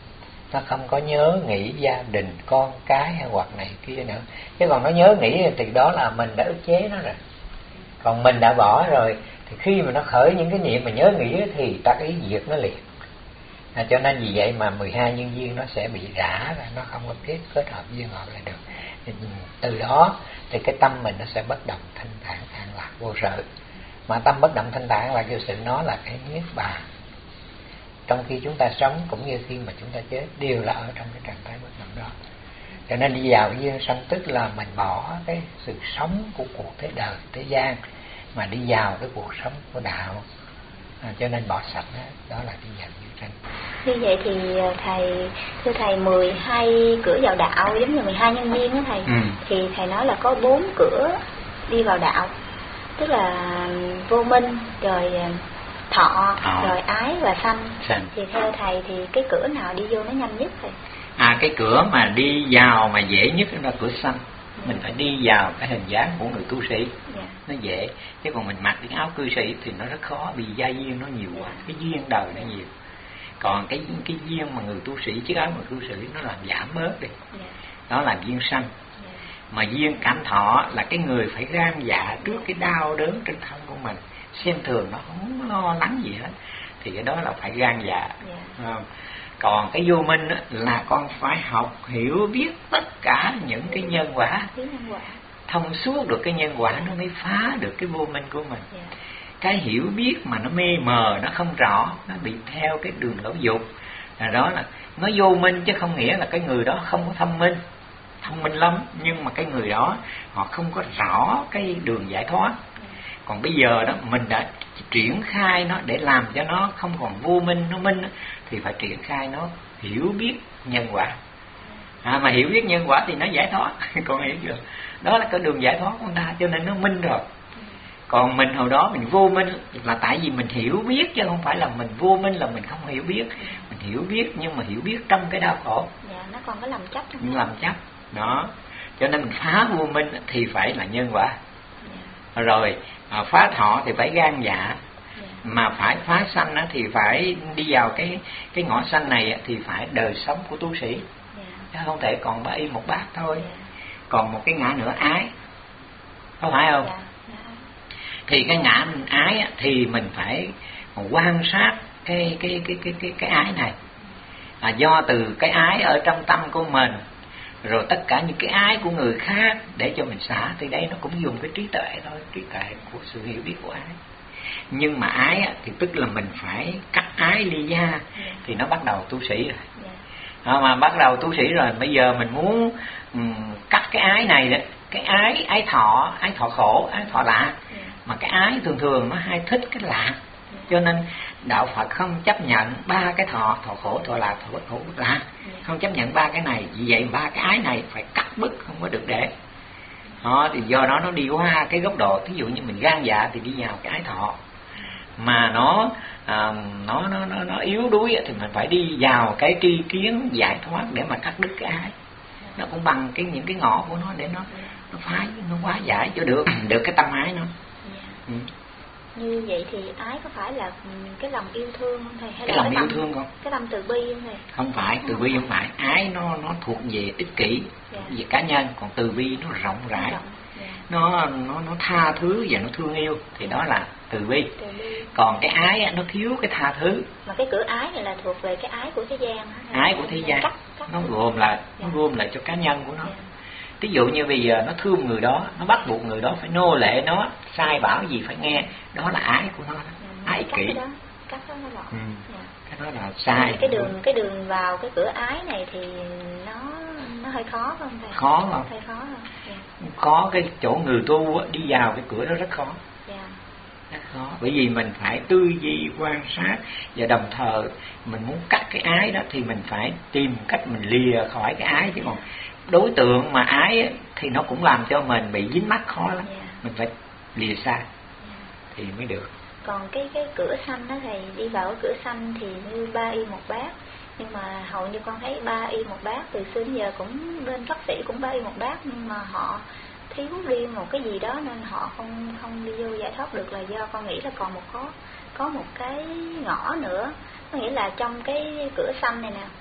nó không có nhớ nghĩ gia đình, con cái hay hoặc này kia nữa. Chứ còn nó nhớ nghĩ thì đó là mình đã ức chế nó rồi. Còn mình đã bỏ rồi thì khi mà nó khởi những cái niệm mà nhớ nghĩ thì tác ý diệt nó liền. À, cho nên vì vậy mà mười hai nhân duyên nó sẽ bị rã ra, nó không có kết kết hợp duyên hợp lại được. Thì từ đó thì cái tâm mình nó sẽ bất động thanh thản an lạc vô sự. Mà tâm bất động thanh thản an lạc vô sự nó là cái niết bàn. Trong khi chúng ta sống cũng như khi mà chúng ta chết đều là ở trong cái trạng thái bất động đó. Cho nên đi vào duyên sanh tức là mình bỏ cái sự sống của cuộc thế đời thế gian mà đi vào cái cuộc sống của đạo. À, cho nên bỏ sạch đó, đó là đi vào duyên sanh. Như vậy thì thầy, thưa thầy, mười hai cửa vào đạo giống như mười hai nhân duyên đó thầy. Ừ. Thì thầy nói là có bốn cửa đi vào đạo, tức là vô minh, rồi thọ, à. rồi ái và sanh. sanh. Thì theo thầy thì cái cửa nào đi vô nó nhanh nhất thầy? À, cái cửa mà đi vào mà dễ nhất là cửa sanh. Ừ. Mình phải đi vào cái hình dáng của người tu sĩ. Dạ. Nó dễ. Chứ còn mình mặc cái áo cư sĩ thì nó rất khó, vì gia duyên nó nhiều quá. Dạ. Cái duyên đời nó nhiều. Còn cái cái duyên mà người tu sĩ, chiếc áo người tu sĩ nó làm giảm bớt đi. Yeah. Đó là duyên sanh. Yeah. Mà duyên cảm thọ là cái người phải gan dạ trước cái đau đớn trên thân của mình, xem thường nó, không lo lắng gì hết, thì cái đó là phải gan dạ. Yeah. Không? Còn cái vô minh là con phải học hiểu biết tất cả những cái nhân quả, thông suốt được cái nhân quả nó mới phá được cái vô minh của mình. Yeah. Cái hiểu biết mà nó mê mờ, nó không rõ, nó bị theo cái đường lỗ dục, là đó là nó vô minh, chứ không nghĩa là cái người đó không có thông minh, thông minh lắm, nhưng mà cái người đó họ không có rõ cái đường giải thoát. Còn bây giờ đó mình đã triển khai nó để làm cho nó không còn vô minh, nó minh, thì phải triển khai nó hiểu biết nhân quả. À, mà hiểu biết nhân quả thì nó giải thoát. Con hiểu chưa? Đó là cái đường giải thoát của người ta, cho nên nó minh rồi. Còn mình hồi đó mình vô minh là tại vì mình hiểu biết, chứ không phải là mình vô minh là mình không hiểu biết. Mình hiểu biết nhưng mà hiểu biết trong cái đau khổ. Dạ, nó còn có làm chấp trong đó. Làm chấp. Đó. Cho nên mình phá vô minh thì phải là nhân quả. Dạ. Rồi phá thọ thì phải gan dạ. Dạ. Mà phải phá sanh thì phải đi vào cái cái ngõ sanh này thì phải đời sống của tu sĩ. Dạ. Chứ không thể còn ba y một bát thôi. Dạ. Còn một cái ngã nữa ái. Có phải không? Dạ. Thì cái ngã mình ái thì mình phải quan sát cái cái cái cái cái cái ái này, à, do từ cái ái ở trong tâm của mình, rồi tất cả những cái ái của người khác để cho mình xả, thì đây nó cũng dùng cái trí tuệ thôi, trí tuệ của sự hiểu biết của ái. Nhưng mà ái thì tức là mình phải cắt ái ly gia, thì nó bắt đầu tu sĩ rồi. À, mà bắt đầu tu sĩ rồi, bây giờ mình muốn um, cắt cái ái này đó, cái ái ái thọ, ái thọ khổ, ái thọ lạc. Mà cái ái thường thường nó hay thích cái lạc, cho nên đạo Phật không chấp nhận ba cái thọ, thọ khổ, thọ lạc, thọ bất khổ, bất lạc, không chấp nhận ba cái này. Vì vậy ba cái ái này phải cắt bứt, không có được để. Đó, thì do đó nó đi qua cái góc độ, ví dụ như mình gan dạ thì đi vào cái ái thọ, mà nó à, nó nó nó nó yếu đuối thì mình phải đi vào cái tri kiến giải thoát để mà cắt đứt cái ái. Nó cũng bằng cái những cái ngõ của nó để nó nó phá, nó hóa giải cho được được cái tâm ái nó. Ừ. Như vậy thì ái có phải là cái lòng yêu thương không thầy? Hay cái là lòng cái yêu tâm, thương không? Cái lòng từ bi không thầy? Không phải, từ bi không phải. Ái nó nó thuộc về ích kỷ, yeah. về cá nhân, còn từ bi nó rộng rãi, rộng. Yeah. nó nó nó tha thứ và nó thương yêu, thì đó là từ bi. Từ bi. Còn cái ái nó thiếu cái tha thứ. Mà cái cửa ái này là thuộc về cái ái của thế gian hả? Ái của thế gian. Cắt, cắt nó gồm là yeah. nó gồm lại cho cá nhân của nó. Yeah. Ví dụ như bây giờ nó thương người đó, nó bắt buộc người đó phải nô lệ nó, sai bảo gì phải nghe, đó là ái của nó, dạ, ái kỷ. Cái đó, cái đó nó ừ. dạ. Cái đó là sai. Cái đường cái đường vào cái cửa ái này thì nó nó hơi khó không thầy? Khó không? Hơi khó không? Dạ. Có cái chỗ người tu đi vào cái cửa đó rất khó. Dạ. Rất khó, bởi vì mình phải tư duy quan sát, và đồng thời mình muốn cắt cái ái đó thì mình phải tìm cách mình lìa khỏi cái ái, chứ còn đối tượng mà ái ấy, thì nó cũng làm cho mình bị dính mắc khó lắm. Yeah. Mình phải lìa xa yeah. thì mới được. Còn cái cái cửa sanh đó thầy, đi vào cái cửa sanh thì như ba y một bát, nhưng mà hầu như con thấy ba y một bát từ xưa đến giờ cũng bên bác sĩ cũng ba y một bát, nhưng mà họ thiếu riêng một cái gì đó nên họ không không đi vô giải thoát được, là do con nghĩ là còn một có có một cái ngõ nữa, có nghĩa là trong cái cửa sanh này nè,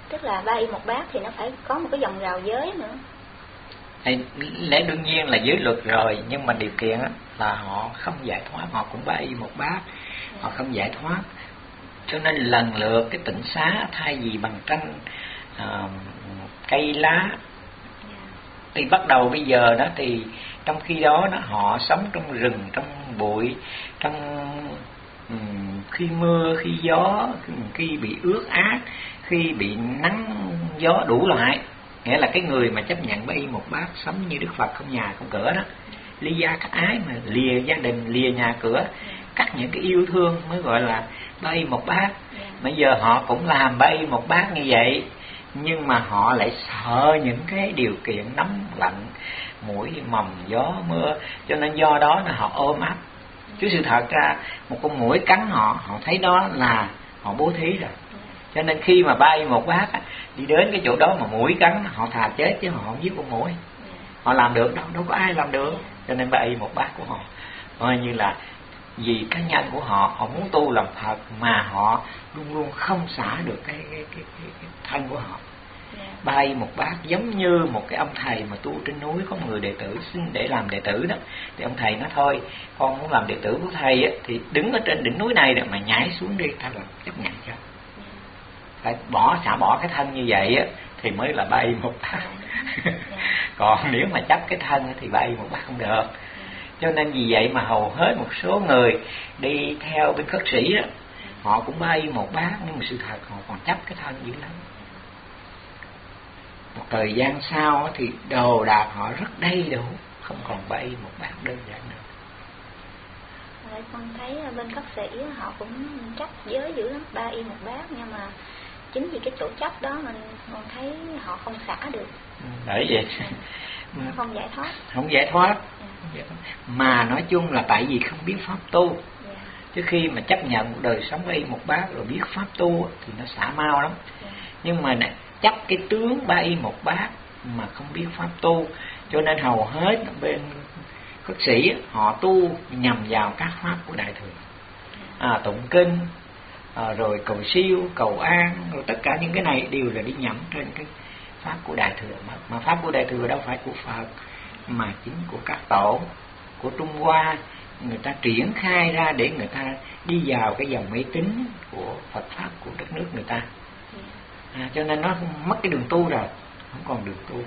Tức là ba y một bát thì nó phải có một cái vòng rào giới nữa. Thì lẽ đương nhiên là giới luật rồi, nhưng mà điều kiện là họ không giải thoát, họ cũng ba y một bát, họ không giải thoát. Cho nên lần lượt cái tịnh xá thay vì bằng tranh uh, cây lá, thì bắt đầu bây giờ đó thì trong khi đó, đó họ sống trong rừng, trong bụi, trong um, khi mưa, khi gió, khi bị ướt át, khi bị nắng gió đủ loại. Nghĩa là cái người mà chấp nhận ba y một bát sống như Đức Phật, không nhà không cửa đó, ly gia các ái, mà lìa gia đình, lìa nhà cửa, cắt những cái yêu thương mới gọi là ba y một bát. Bây giờ họ cũng làm ba y một bát như vậy, nhưng mà họ lại sợ những cái điều kiện nóng lạnh, mũi mầm gió mưa, cho nên do đó là họ ôm ấp. Chứ sự thật ra một con muỗi cắn họ, họ thấy đó là họ bố thí rồi. Cho nên khi mà ba y một bát đi đến cái chỗ đó mà muỗi cắn, họ thà chết chứ họ không giết con muỗi. Họ làm được đâu, đâu có ai làm được. Cho nên ba y một bát của họ coi như là vì cá nhân của họ, họ muốn tu làm Phật mà họ luôn luôn không xả được cái cái cái, cái, cái thân của họ. Ba y một bát giống như một cái ông thầy mà tu trên núi, có một người đệ tử xin để làm đệ tử đó, thì ông thầy nói thôi, con muốn làm đệ tử của thầy á, thì đứng ở trên đỉnh núi này mà nhảy xuống đi, ta là chấp nhận cho. Phải bỏ xả bỏ cái thân như vậy á, thì mới là ba y một bát. Còn nếu mà chấp cái thân thì ba y một bát không được. Cho nên vì vậy mà hầu hết một số người đi theo bên khất sĩ á, họ cũng ba y một bát, nhưng mà sự thật họ còn chấp cái thân dữ lắm. Một thời gian sau thì đồ đạc họ rất đầy đủ, không còn ba y một bát đơn giản nữa. Rồi con thấy bên khất sĩ họ cũng chấp giới dữ lắm, ba y một bát, nhưng mà chính vì cái chỗ chấp đó mình còn thấy họ không xả được. Bởi vậy nó không giải thoát. Không giải thoát. Yeah. Mà nói chung là tại vì không biết pháp tu. Yeah. Chứ khi mà chấp nhận một đời sống ba y một bát rồi biết pháp tu thì nó xả mau lắm. Yeah. Nhưng mà này, chấp cái tướng ba y một bát mà không biết pháp tu, cho nên hầu hết bên khất sĩ họ tu nhằm vào các pháp của Đại Thừa. À, tụng kinh, à, rồi cầu siêu, cầu an, rồi tất cả những cái này đều là đi nhắm trên cái pháp của Đại Thừa. Mà, mà pháp của Đại Thừa đâu phải của Phật, mà chính của các tổ, của Trung Hoa, người ta triển khai ra để người ta đi vào cái dòng mê tín của Phật pháp của đất nước người ta. À, cho nên nó mất cái đường tu rồi, không còn đường tu.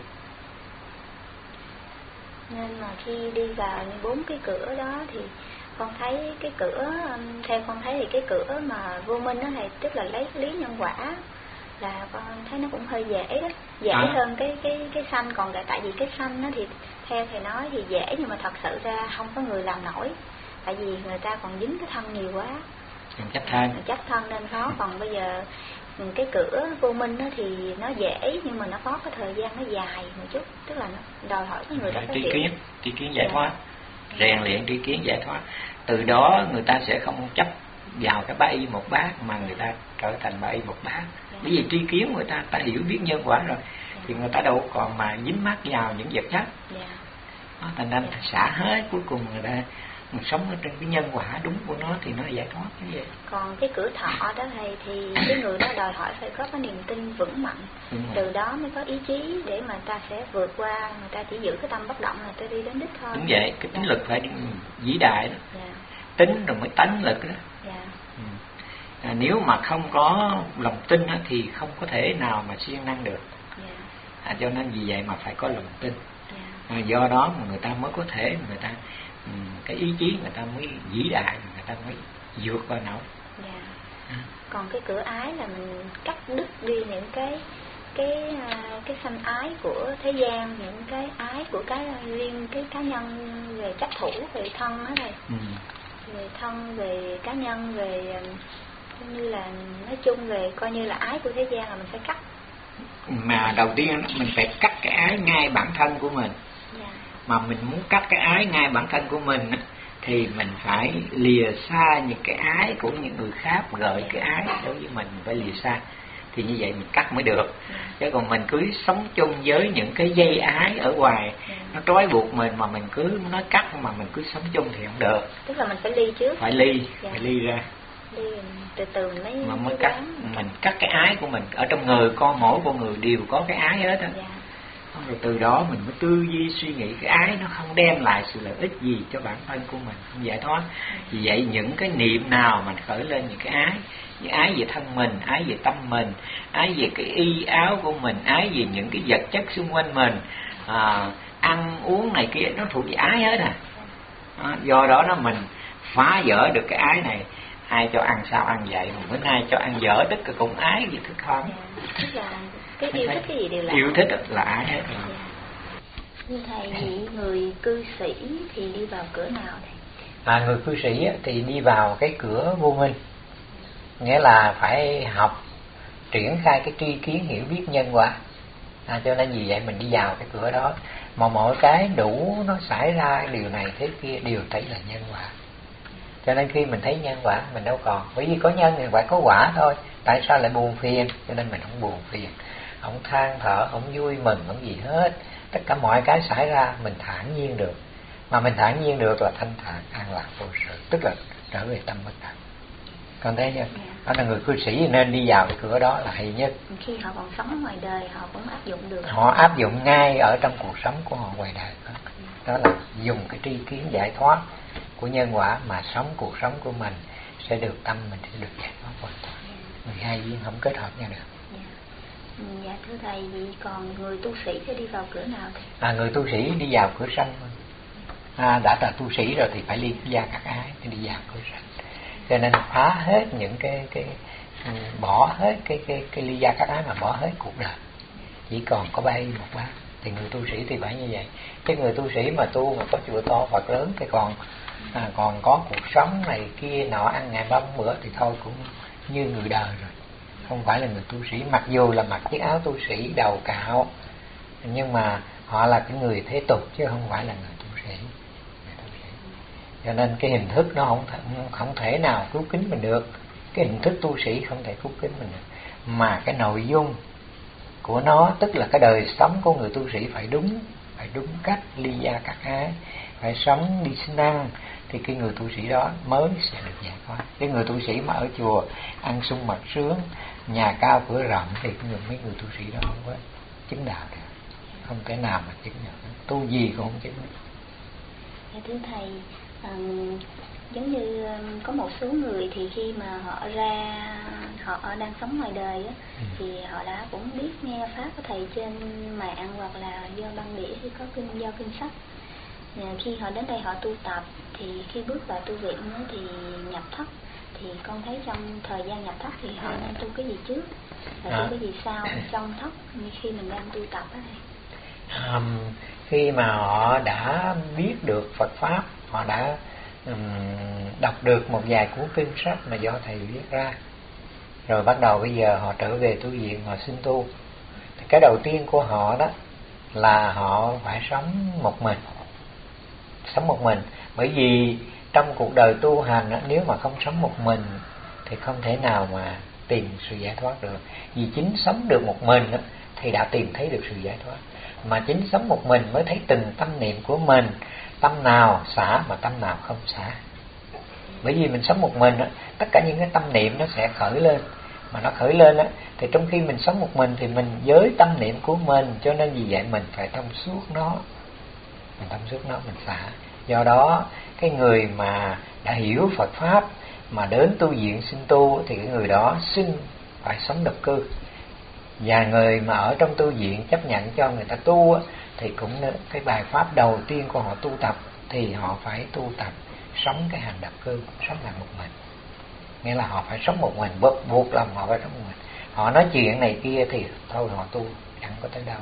Nên mà khi đi vào những bốn cái cửa đó thì con thấy cái cửa, theo con thấy thì cái cửa mà vô minh đó thầy, tức là lấy lý nhân quả, là con thấy nó cũng hơi dễ đó, dễ à. hơn cái cái cái sanh. Còn tại vì cái sanh đó thì theo thầy nói thì dễ, nhưng mà thật sự ra không có người làm nổi, tại vì người ta còn dính cái thân nhiều quá, chấp thân, chấp thân nên khó. Còn bây giờ cái cửa vô minh đó thì nó dễ, nhưng mà nó có cái thời gian nó dài một chút, tức là nó đòi hỏi cái người đó tri kiến, tri kiến giải thoát, rèn luyện tri kiến giải thoát. Từ đó người ta sẽ không chấp vào cái ba y một bát, mà người ta trở thành ba y một bát. Bởi vì tri kiến người ta ta hiểu biết nhân quả rồi, thì người ta đâu còn mà dính mắc vào những vật chất. Đó, thành ra xả hết, cuối cùng người ta mình sống ở trên cái nhân quả đúng của nó thì nó giải thoát như vậy. Còn cái cửa thọ đó thầy, thì cái người đó đòi hỏi phải có cái niềm tin vững mạnh, ừ. từ đó mới có ý chí để mà ta sẽ vượt qua, người ta chỉ giữ cái tâm bất động là ta đi đến đích thôi. Đúng vậy, cái tính lực phải vĩ đại đó. Yeah. Tính rồi mới tánh lực đó. Yeah. Ừ. À, nếu mà không có lòng tin đó, thì không có thể nào mà siêng năng được. Yeah. À, cho nên vì vậy mà phải có lòng tin. Yeah. À, do đó mà người ta mới có thể, người ta Ừ, cái ý chí người ta mới vĩ đại, người ta mới vượt qua nổi. Dạ. À. Còn cái cửa ái là mình cắt đứt đi những cái cái cái sanh ái của thế gian, những cái ái của cái riêng cái cá nhân, về chấp thủ, về thân đó này, ừ. về thân, về cá nhân, về như là nói chung về coi như là ái của thế gian là mình phải cắt. Mà đầu tiên mình phải cắt cái ái ngay bản thân của mình. Dạ. Mà mình muốn cắt cái ái ngay bản thân của mình thì mình phải lìa xa những cái ái của những người khác gợi cái ái đối với mình, mình phải lìa xa, thì như vậy mình cắt mới được. Chứ còn mình cứ sống chung với những cái dây ái ở ngoài nó trói buộc mình, mà mình cứ nói cắt mà mình cứ sống chung thì không được. Tức là mình phải ly trước. Phải ly, phải ly ra. đi từ từ mình mới mà mới cắt mình cắt cái ái của mình ở trong người con, mỗi con người đều có cái ái hết á. Dạ. Rồi từ đó mình mới tư duy suy nghĩ cái ái nó không đem lại sự lợi ích gì cho bản thân của mình, không giải thoát. Vì vậy những cái niệm nào mình khởi lên những cái ái, như ái về thân mình, ái về tâm mình, ái về cái y áo của mình, ái về những cái vật chất xung quanh mình, à, ăn uống này kia, nó thuộc về ái hết à. À, do đó nó mình phá vỡ được cái ái này. Ai cho ăn sao ăn vậy, mà bữa nay cho ăn dở tất cả cũng ái gì thức không. Tức là cái yêu thích cái gì đều là yêu thích là ái hết. Dạ. Như thầy thì người cư sĩ thì đi vào cửa nào thầy? À, người cư sĩ thì đi vào cái cửa vô minh, nghĩa là phải học triển khai cái tri kiến hiểu biết nhân quả. À, cho nên vì vậy mình đi vào cái cửa đó, mà mỗi cái đủ nó xảy ra điều này thế kia đều thấy là nhân quả. Cho nên khi mình thấy nhân quả mình đâu còn, bởi vì có nhân thì phải có quả thôi. Tại sao lại buồn phiền? Cho nên mình không buồn phiền, không than thở, không vui mừng, không gì hết. Tất cả mọi cái xảy ra mình thản nhiên được. Mà mình thản nhiên được là thanh thản, an lạc vô sự, tức là trở về tâm bất động. Còn thấy chưa? Đó là người cư sĩ nên đi vào cái cửa đó là hay nhất. Khi họ còn sống ngoài đời họ cũng áp dụng được. Họ áp dụng ngay ở trong cuộc sống của họ ngoài đời đó. Đó là dùng cái tri kiến giải thoát của nhân quả mà sống cuộc sống của mình sẽ được, tâm mình sẽ được giải thoát hoàn toàn. Mười hai duyên không kết hợp nhau được. Dạ. Dạ thưa thầy, vậy còn người tu sĩ sẽ đi vào cửa nào thầy? À, người tu sĩ đi vào cửa sanh. À, đã là tu sĩ rồi thì phải ly gia các ái, đi vào cửa sanh. Cho nên phá hết những cái cái bỏ hết cái cái cái ly gia các ái, mà bỏ hết cuộc đời, chỉ còn có bay một bát. Thì người tu sĩ thì phải như vậy. Cái người tu sĩ mà tu mà có chùa to Phật lớn thì còn à, còn có cuộc sống này kia nọ, ăn ngày ba bữa thì thôi cũng như người đời rồi, không phải là người tu sĩ. Mặc dù là mặc chiếc áo tu sĩ, đầu cạo, nhưng mà họ là cái người thế tục chứ không phải là người tu sĩ. Cho nên cái hình thức nó không thể, không thể nào cứu kính mình được. Cái hình thức tu sĩ không thể cứu kính mình được. Mà cái nội dung của nó, tức là cái đời sống của người tu sĩ phải đúng, phải đúng cách ly gia các ái, phải sống đi sinh năng, thì cái người tu sĩ đó mới sẽ được giải thoát. Cái người tu sĩ mà ở chùa ăn sung mặc sướng, nhà cao cửa rộng thì mấy người tu sĩ đó không có chứng đạo được, không thể nào mà chứng được, tu gì cũng không chứng được. Dạ thưa thầy, um, giống như có một số người thì khi mà họ ra, họ đang sống ngoài đời á, ừ. thì họ đã cũng biết nghe pháp của thầy trên mạng hoặc là do băng đĩa hay có kinh do kinh sách. Khi họ đến đây họ tu tập thì khi bước vào tu viện á, thì nhập thất, thì con thấy trong thời gian nhập thất thì họ nên tu cái gì trước và à. tu cái gì sau trong thất như khi mình đang tu tập á thầy? Um, khi mà họ đã biết được Phật pháp, họ đã um, đọc được một vài cuốn kinh sách mà do thầy viết ra, rồi bắt đầu bây giờ họ trở về tu viện, họ xin tu. Thì cái đầu tiên của họ đó là họ phải sống một mình, sống một mình. Bởi vì trong cuộc đời tu hành đó, nếu mà không sống một mình thì không thể nào mà tìm sự giải thoát được. Vì chính sống được một mình đó, thì đã tìm thấy được sự giải thoát. Mà chính sống một mình mới thấy từng tâm niệm của mình, tâm nào xả mà tâm nào không xả. Bởi vì mình sống một mình đó, tất cả những cái tâm niệm nó sẽ khởi lên. Mà nó khởi lên đó, thì trong khi mình sống một mình thì mình với tâm niệm của mình, cho nên vì vậy mình phải thông suốt nó, mình thông suốt nó, mình xả. Do đó cái người mà đã hiểu Phật pháp mà đến tu viện xin tu thì cái người đó xin phải sống độc cư. Và người mà ở trong tu viện chấp nhận cho người ta tu thì cũng cái bài pháp đầu tiên của họ tu tập thì họ phải tu tập sống cái hành độc cư, sống là một mình. Nghĩa là họ phải sống một mình, buộc, buộc lòng họ phải sống một mình. Họ nói chuyện này kia thì thôi họ tu chẳng có tới đâu.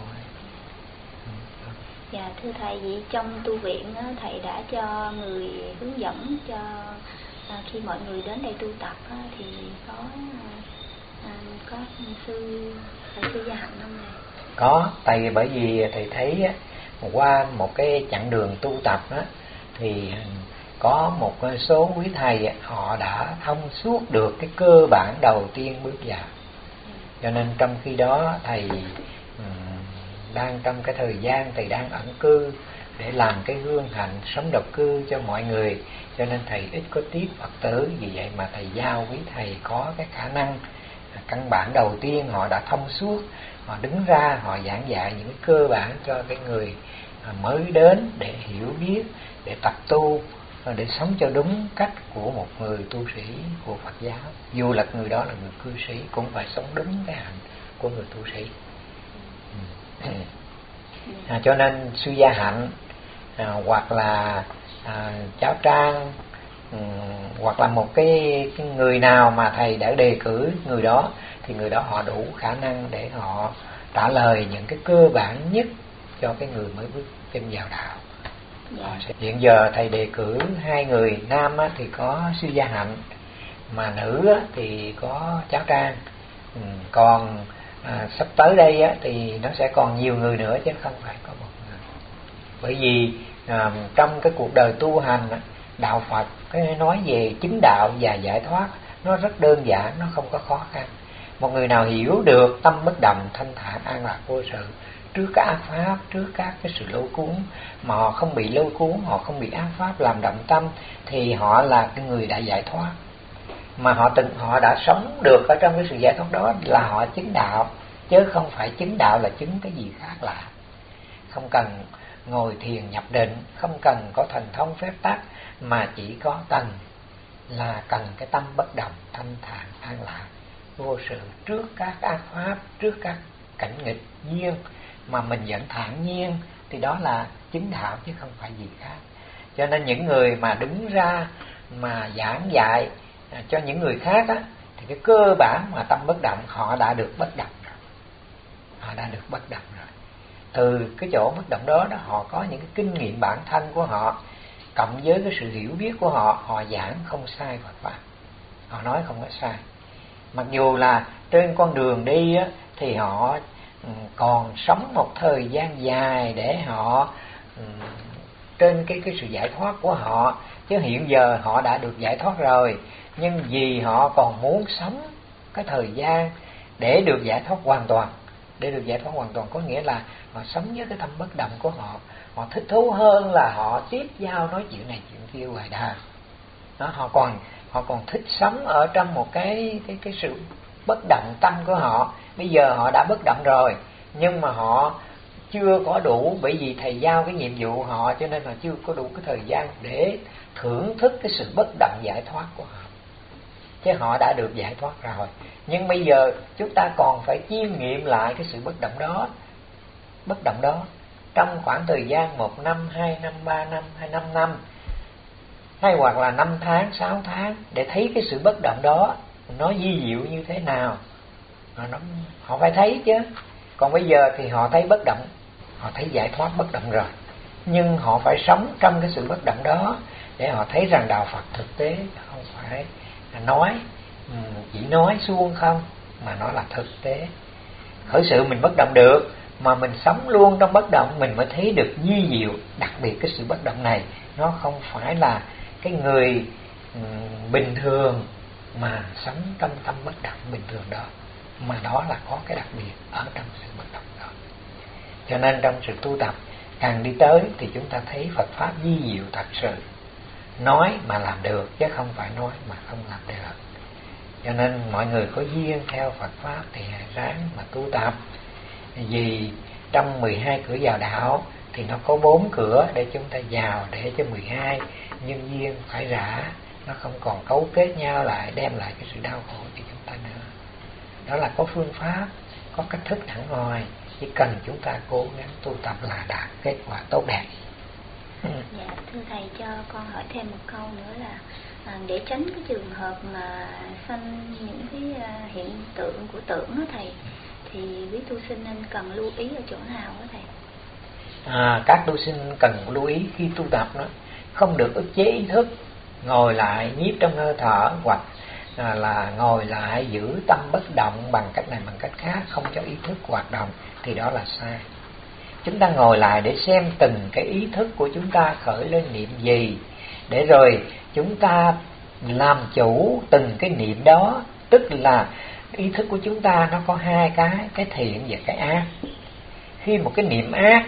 Dạ thưa thầy, vậy trong tu viện á, thầy đã cho người hướng dẫn cho à, khi mọi người đến đây tu tập á, thì có à, có sư thầy sư Gia Hạnh không này? Có, tại bởi vì thầy thấy á, qua một cái chặng đường tu tập á, thì có một số quý thầy họ đã thông suốt được cái cơ bản đầu tiên bước vào. Cho nên trong khi đó thầy um, đang trong cái thời gian thầy đang ẩn cư để làm cái gương hạnh sống độc cư cho mọi người, cho nên thầy ít có tiếp Phật tử. Vì vậy mà thầy giao quý thầy có cái khả năng căn bản đầu tiên, họ đã thông suốt, họ đứng ra họ giảng dạy những cái cơ bản cho cái người mới đến để hiểu biết, để tập tu, để sống cho đúng cách của một người tu sĩ của Phật giáo. Dù là người đó là người cư sĩ cũng phải sống đúng cái hạnh của người tu sĩ. À, cho nên Sư Gia Hạnh à, hoặc là à, Cháu Trang, um, hoặc là một cái, cái người nào mà thầy đã đề cử người đó, thì người đó họ đủ khả năng để họ trả lời những cái cơ bản nhất cho cái người mới bước chân vào đạo. Yeah. Hiện giờ thầy đề cử hai người, nam á, thì có Sư Gia Hạnh, mà nữ á, thì có Cháu Trang. Ừ, còn à, sắp tới đây á, thì nó sẽ còn nhiều người nữa chứ không phải có một người. Bởi vì à, trong cái cuộc đời tu hành á, đạo Phật cái nói về chứng đạo và giải thoát nó rất đơn giản, nó không có khó khăn. Một người nào hiểu được tâm bất động, thanh thản, an lạc vô sự trước các ác pháp, trước các cái sự lôi cuốn, mà họ không bị lôi cuốn, họ không bị ác pháp làm động tâm, thì họ là cái người đã giải thoát. Mà họ từng họ đã sống được ở trong cái sự giải thoát đó là họ chứng đạo, chứ không phải chứng đạo là chứng cái gì khác lạ. Không cần ngồi thiền nhập định, không cần có thần thông phép tắc, mà chỉ có cần là cần cái tâm bất động, thanh thản, an lạc vô sự trước các ác pháp, trước các cảnh nghịch duyên, mà mình vẫn thản nhiên, thì đó là chứng đạo chứ không phải gì khác. Cho nên những người mà đứng ra mà giảng dạy cho những người khác á, thì cái cơ bản mà tâm bất động họ đã được bất động rồi. Họ đã được bất động rồi. Từ cái chỗ bất động đó, đó họ có những cái kinh nghiệm bản thân của họ, cộng với cái sự hiểu biết của họ, họ giảng không sai Phật pháp, họ nói không có sai. Mặc dù là trên con đường đi á, thì họ còn sống một thời gian dài để họ trên cái cái sự giải thoát của họ, chứ hiện giờ họ đã được giải thoát rồi, nhưng vì họ còn muốn sống cái thời gian để được giải thoát hoàn toàn. Để được giải thoát hoàn toàn có nghĩa là họ sống với cái tâm bất động của họ, họ thích thú hơn là họ tiếp giao nói chuyện này chuyện kia hoài đà. Đó, họ còn họ còn thích sống ở trong một cái cái cái sự bất động tâm của họ. Bây giờ họ đã bất động rồi, nhưng mà họ chưa có đủ, bởi vì thầy giao cái nhiệm vụ họ, cho nên họ chưa có đủ cái thời gian để thưởng thức cái sự bất động giải thoát của họ. Chứ họ đã được giải thoát rồi, nhưng bây giờ chúng ta còn phải chiêm nghiệm lại cái sự bất động đó, bất động đó trong khoảng thời gian một năm, hai năm, ba năm, hay năm năm, hay hoặc là năm tháng, sáu tháng, để thấy cái sự bất động đó nó vi diệu như thế nào. Nó, họ phải thấy chứ. Còn bây giờ thì họ thấy bất động, họ thấy giải thoát bất động rồi, nhưng họ phải sống trong cái sự bất động đó để họ thấy rằng đạo Phật thực tế, không phải nói, chỉ nói suông không, mà nó là thực tế. Khởi sự mình bất động được, mà mình sống luôn trong bất động, mình mới thấy được vi diệu. Đặc biệt cái sự bất động này, nó không phải là cái người um, bình thường mà sống trong tâm bất động bình thường đó, mà đó là có cái đặc biệt ở trong sự bất động đó. Cho nên trong sự tu tập, càng đi tới thì chúng ta thấy Phật Pháp vi diệu thật sự. Nói mà làm được, chứ không phải nói mà không làm được. Cho nên mọi người có duyên theo Phật Pháp thì ráng mà tu tập. Vì trong mười hai cửa vào đạo thì nó có bốn cửa để chúng ta vào, để cho mười hai nhân duyên phải rã, nó không còn cấu kết nhau lại, đem lại cái sự đau khổ cho chúng ta nữa. Đó là có phương pháp, có cách thức hẳn hoi, chỉ cần chúng ta cố gắng tu tập là đạt kết quả tốt đẹp. Dạ, thưa thầy, cho con hỏi thêm một câu nữa là à, để tránh cái trường hợp mà sanh những cái à, hiện tượng của tưởng đó thầy, thì quý tu sinh nên cần lưu ý ở chỗ nào đó thầy? À, các tu sinh cần lưu ý khi tu tập đó, không được ức chế ý thức, ngồi lại nhiếp trong hơi thở, hoặc à, là ngồi lại giữ tâm bất động bằng cách này bằng cách khác, không cho ý thức hoạt động, thì đó là sai. Chúng ta ngồi lại để xem từng cái ý thức của chúng ta khởi lên niệm gì, để rồi chúng ta làm chủ từng cái niệm đó. Tức là ý thức của chúng ta nó có hai cái, cái thiện và cái ác. Khi một cái niệm ác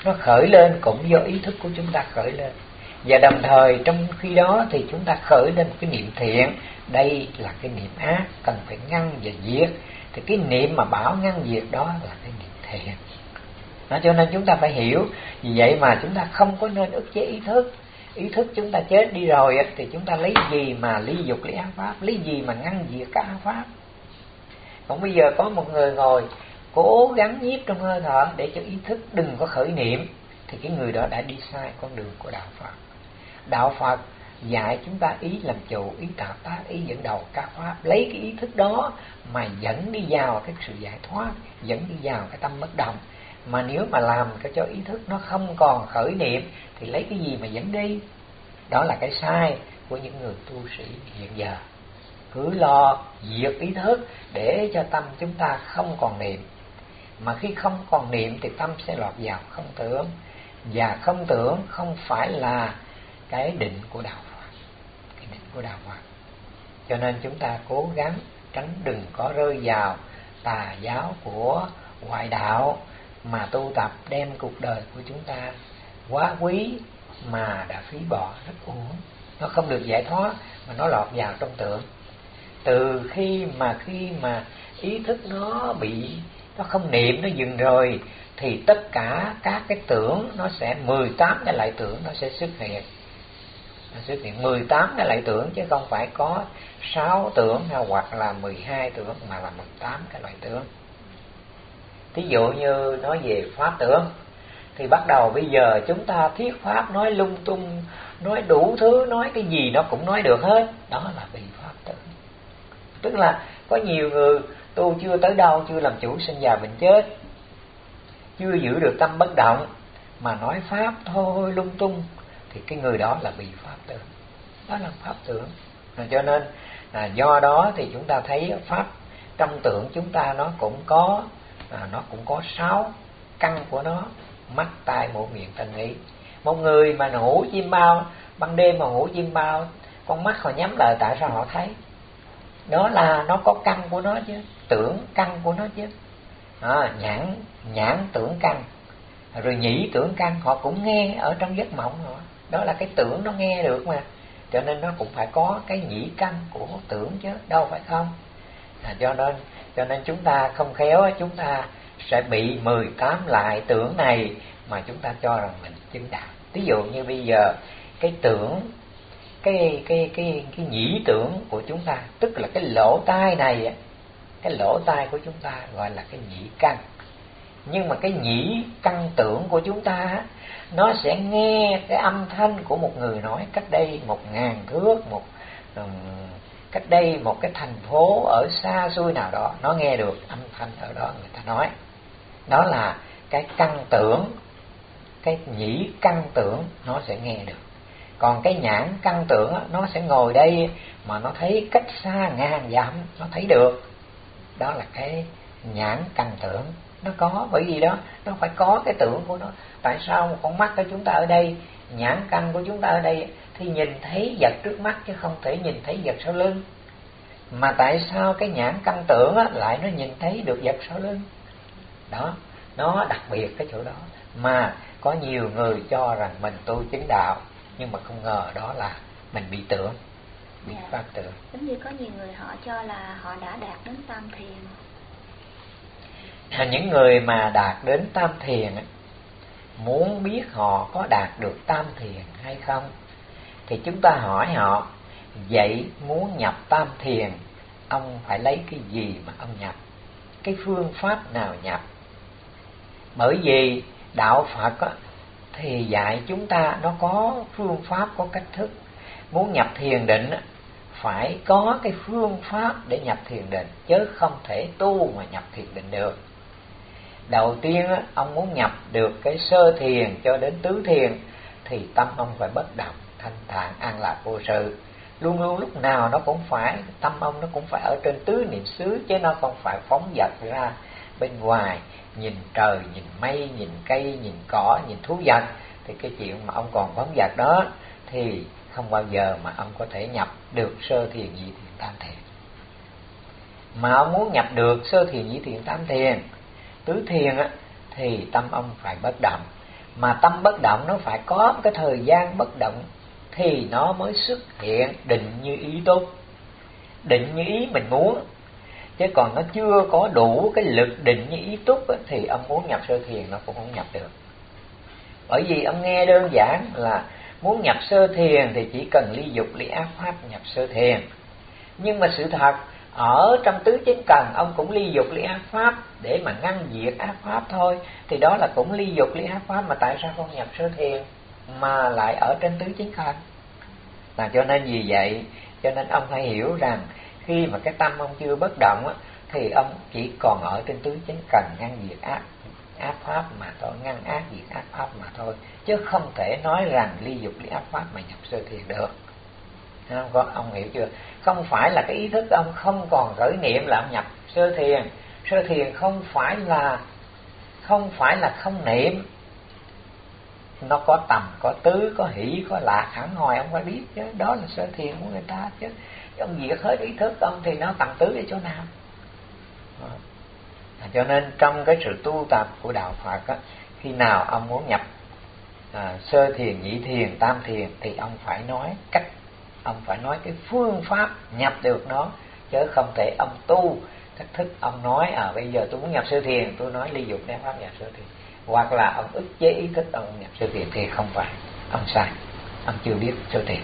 nó khởi lên cũng do ý thức của chúng ta khởi lên. Và đồng thời trong khi đó thì chúng ta khởi lên một cái niệm thiện, đây là cái niệm ác cần phải ngăn và diệt. Thì cái niệm mà bảo ngăn diệt đó là cái niệm thiện. Đó, cho nên chúng ta phải hiểu. Vì vậy mà chúng ta không có nên ức chế ý thức. Ý thức chúng ta chết đi rồi thì chúng ta lấy gì mà ly dục ly ác pháp, lấy gì mà ngăn diệt các ác pháp. Còn bây giờ có một người ngồi cố gắng nhiếp trong hơi thở để cho ý thức đừng có khởi niệm, thì cái người đó đã đi sai con đường của đạo Phật. Đạo Phật dạy chúng ta ý làm chủ, ý tạo tác, ý dẫn đầu các pháp, lấy cái ý thức đó mà dẫn đi vào cái sự giải thoát, dẫn đi vào cái tâm bất động. Mà nếu mà làm cái cho ý thức nó không còn khởi niệm thì lấy cái gì mà dẫn đi? Đó là cái sai của những người tu sĩ hiện giờ. Cứ lo diệt ý thức để cho tâm chúng ta không còn niệm. Mà khi không còn niệm thì tâm sẽ lọt vào không tưởng. Và không tưởng không phải là cái định của đạo Phật. Cái định của đạo Phật. Cho nên chúng ta cố gắng tránh đừng có rơi vào tà giáo của ngoại đạo, mà tu tập đem cuộc đời của chúng ta quá quý mà đã phí bỏ rất uổng. Nó không được giải thoát mà nó lọt vào trong tưởng. Từ khi mà khi mà ý thức nó bị, nó không niệm, nó dừng rồi, thì tất cả các cái tưởng nó sẽ, mười tám cái lại tưởng nó sẽ xuất hiện. Nó xuất hiện mười tám cái lại tưởng, chứ không phải có sáu tưởng hay hoặc là mười hai tưởng, mà là mười tám cái loại tưởng. Thí dụ như nói về pháp tưởng, thì bắt đầu bây giờ chúng ta thuyết pháp nói lung tung, nói đủ thứ, nói cái gì nó cũng nói được hết. Đó là vì pháp tưởng. Tức là có nhiều người tu chưa tới đâu, chưa làm chủ sinh già bệnh chết, chưa giữ được tâm bất động, mà nói pháp thôi lung tung, thì cái người đó là bị pháp tưởng. Đó là pháp tưởng. Cho nên à, do đó thì chúng ta thấy pháp trong tưởng chúng ta nó cũng có à, nó cũng có sáu căn của nó: mắt, tai, mũi, miệng, thân, ý. Một người mà ngủ chim bao, ban đêm mà ngủ chim bao, con mắt họ nhắm lại, tại sao họ thấy? Đó là nó có căn của nó chứ, tưởng căn của nó chứ. À, nhãn nhãn tưởng căn, rồi nhĩ tưởng căn, họ cũng nghe ở trong giấc mộng họ. Đó là cái tưởng nó nghe được mà. Cho nên nó cũng phải có cái nhĩ căn của tưởng chứ, đâu phải không? À, cho nên cho nên chúng ta không khéo, chúng ta sẽ bị mười tám lại tưởng này mà chúng ta cho rằng mình chứng đạo. Ví dụ như bây giờ cái tưởng, cái cái cái cái nhĩ tưởng của chúng ta, tức là cái lỗ tai này, cái lỗ tai của chúng ta gọi là cái nhĩ căn. Nhưng mà cái nhĩ căn tưởng của chúng ta, nó sẽ nghe cái âm thanh của một người nói cách đây một ngàn thước, một um, cách đây một cái thành phố ở xa xôi nào đó, nó nghe được âm thanh ở đó người ta nói. Đó là cái căn tưởng, cái nhĩ căn tưởng nó sẽ nghe được. Còn cái nhãn căn tưởng nó sẽ ngồi đây mà nó thấy cách xa ngàn dặm, nó thấy được. Đó là cái nhãn căn tưởng. Nó có, bởi vì đó nó phải có cái tưởng của nó. Tại sao một con mắt của chúng ta ở đây, nhãn căn của chúng ta ở đây thì nhìn thấy vật trước mắt chứ không thể nhìn thấy vật sau lưng? Mà tại sao cái nhãn căn tưởng á, lại nó nhìn thấy được vật sau lưng? Đó, nó đặc biệt cái chỗ đó. Mà có nhiều người cho rằng mình tu chứng đạo, nhưng mà không ngờ đó là mình bị tưởng, bị dạ. pháp tưởng. Giống như có nhiều người họ cho là họ đã đạt đến tam thiền. À, những người mà đạt đến tam thiền, muốn biết họ có đạt được tam thiền hay không, thì chúng ta hỏi họ: vậy muốn nhập tam thiền, ông phải lấy cái gì mà ông nhập? Cái phương pháp nào nhập? Bởi vì đạo Phật á, thì dạy chúng ta nó có phương pháp, có cách thức. Muốn nhập thiền định á, phải có cái phương pháp để nhập thiền định, chứ không thể tu mà nhập thiền định được. Đầu tiên á, ông muốn nhập được cái sơ thiền cho đến tứ thiền, thì tâm ông phải bất động, thanh thản, an lạc vô sự. Luôn luôn lúc nào nó cũng phải, tâm ông nó cũng phải ở trên tứ niệm xứ, chứ nó không phải phóng dật ra bên ngoài, nhìn trời, nhìn mây, nhìn cây, nhìn cỏ, nhìn thú vật. Thì cái chuyện mà ông còn phóng dật đó thì không bao giờ mà ông có thể nhập được sơ thiền, nhị thiền, tam thiền. Mà ông muốn nhập được sơ thiền, nhị thiền, tam thiền, tứ thiền á, thì tâm ông phải bất động. Mà tâm bất động nó phải có cái thời gian bất động thì nó mới xuất hiện định như ý tốt, định như ý mình muốn. Chứ còn nó chưa có đủ cái lực định như ý túc thì ông muốn nhập sơ thiền nó cũng không nhập được. Bởi vì ông nghe đơn giản là muốn nhập sơ thiền thì chỉ cần ly dục ly ác pháp nhập sơ thiền. Nhưng mà sự thật ở trong tứ chánh cần ông cũng ly dục ly ác pháp để mà ngăn diệt ác pháp thôi, thì đó là cũng ly dục ly ác pháp, mà tại sao không nhập sơ thiền mà lại ở trên tứ chánh cần? Là cho nên vì vậy, cho nên ông phải hiểu rằng khi mà cái tâm ông chưa bất động á, thì ông chỉ còn ở trên tứ chánh cần ngăn diệt ác ác pháp mà thôi, ngăn ác diệt ác pháp mà thôi, chứ không thể nói rằng ly dục ly ác pháp mà nhập sơ thiền được. Không có, ông hiểu chưa? Không phải là cái ý thức ông không còn khởi niệm là ông nhập sơ thiền. Sơ thiền không phải là không phải là không niệm, nó có tầm, có tứ, có hỷ, có lạc hẳn hoài, ông phải biết chứ. Đó là sơ thiền của người ta chứ. Ông diệt hết ý thức ông thì nó tầm tứ ở chỗ nào? À, cho nên trong cái sự tu tập của đạo Phật á, khi nào ông muốn nhập à, sơ thiền, nhị thiền, tam thiền thì ông phải nói cách, ông phải nói cái phương pháp nhập được nó, chứ không thể ông tu cách thức ông nói à bây giờ tôi muốn nhập sơ thiền, tôi nói ly dục đem pháp nhập sơ thiền, hoặc là ông ức chế ý thức ông nhập sơ thiền thì không phải, ông sai, ông chưa biết sơ thiền.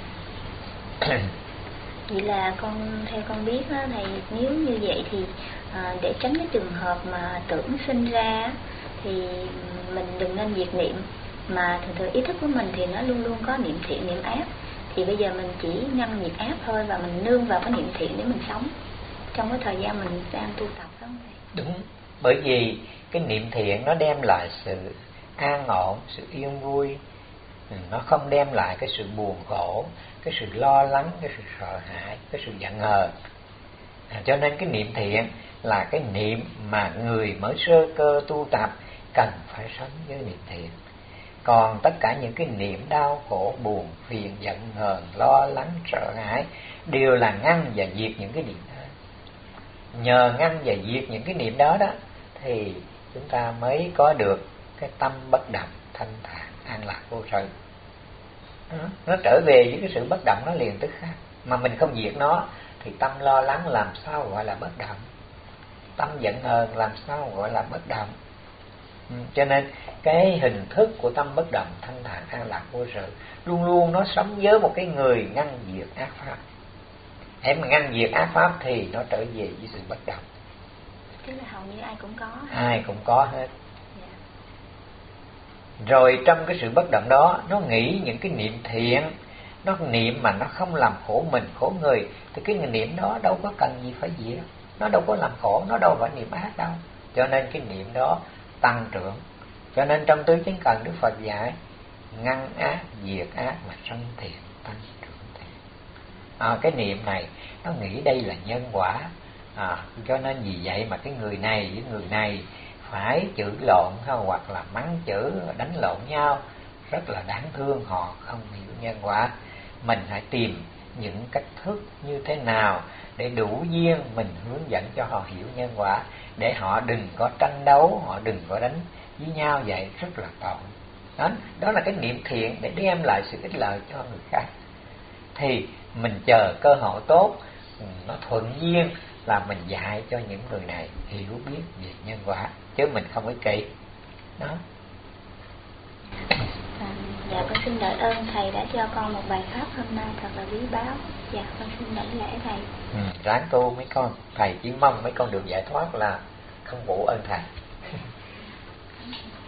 Vậy là con theo con biết đó, thầy, nếu như vậy thì à, để tránh cái trường hợp mà tưởng sinh ra thì mình đừng nên diệt niệm, mà thường thường ý thức của mình thì nó luôn luôn có niệm thiện niệm ác, thì bây giờ mình chỉ ngăn diệt ác thôi và mình nương vào cái niệm thiện để mình sống trong cái thời gian mình đang tu tập, đó không thầy? Đúng, bởi vì cái niệm thiện nó đem lại sự an ổn, sự yên vui, nó không đem lại cái sự buồn khổ, cái sự lo lắng, cái sự sợ hãi, cái sự giận hờn. À, cho nên cái niệm thiện là cái niệm mà người mới sơ cơ tu tập cần phải sống với niệm thiện. Còn tất cả những cái niệm đau khổ, buồn, phiền, giận hờn, lo lắng, sợ hãi đều là ngăn và diệt những cái niệm đó. Nhờ ngăn và diệt những cái niệm đó đó thì chúng ta mới có được cái tâm bất động, thanh thản, an lạc vô sự. Nó trở về với cái sự bất động nó liền tức khắc. Mà mình không diệt nó thì tâm lo lắng làm sao gọi là bất động, tâm giận hờn làm sao gọi là bất động. Ừ, cho nên cái hình thức của tâm bất động, thanh thản, an lạc vô sự luôn luôn nó sống với một cái người ngăn diệt ác pháp. Em mà ngăn diệt ác pháp thì nó trở về với sự bất động. Tức là hầu như ai cũng có. Ai cũng có hết. Rồi trong cái sự bất động đó, nó nghĩ những cái niệm thiện, nó niệm mà nó không làm khổ mình, khổ người, thì cái niệm đó đâu có cần gì phải diệt, nó đâu có làm khổ, nó đâu phải niệm ác đâu. Cho nên cái niệm đó tăng trưởng. Cho nên trong tứ chánh cần Đức Phật dạy ngăn ác, diệt ác mà sanh thiện, tăng trưởng thiện. À, cái niệm này nó nghĩ đây là nhân quả. À, cho nên vì vậy mà cái người này với người này phải chửi lộn hoặc là mắng chửi, đánh lộn nhau, rất là đáng thương, họ không hiểu nhân quả. Mình hãy tìm những cách thức như thế nào để đủ duyên mình hướng dẫn cho họ hiểu nhân quả, để họ đừng có tranh đấu, họ đừng có đánh với nhau, vậy rất là tội. Đó, đó là cái niệm thiện để đem lại sự ích lợi cho người khác. Thì mình chờ cơ hội tốt, nó thuận duyên là mình dạy cho những người này hiểu biết về nhân quả, chứ mình không ích kỷ. Đó. À, dạ con xin đợi ơn thầy đã cho con một bài pháp hôm nay thật là quý báu. Dạ con xin đảnh lễ thầy. Ừ, ráng tu mấy con, thầy chỉ mong mấy con được giải thoát là không phụ ơn thầy.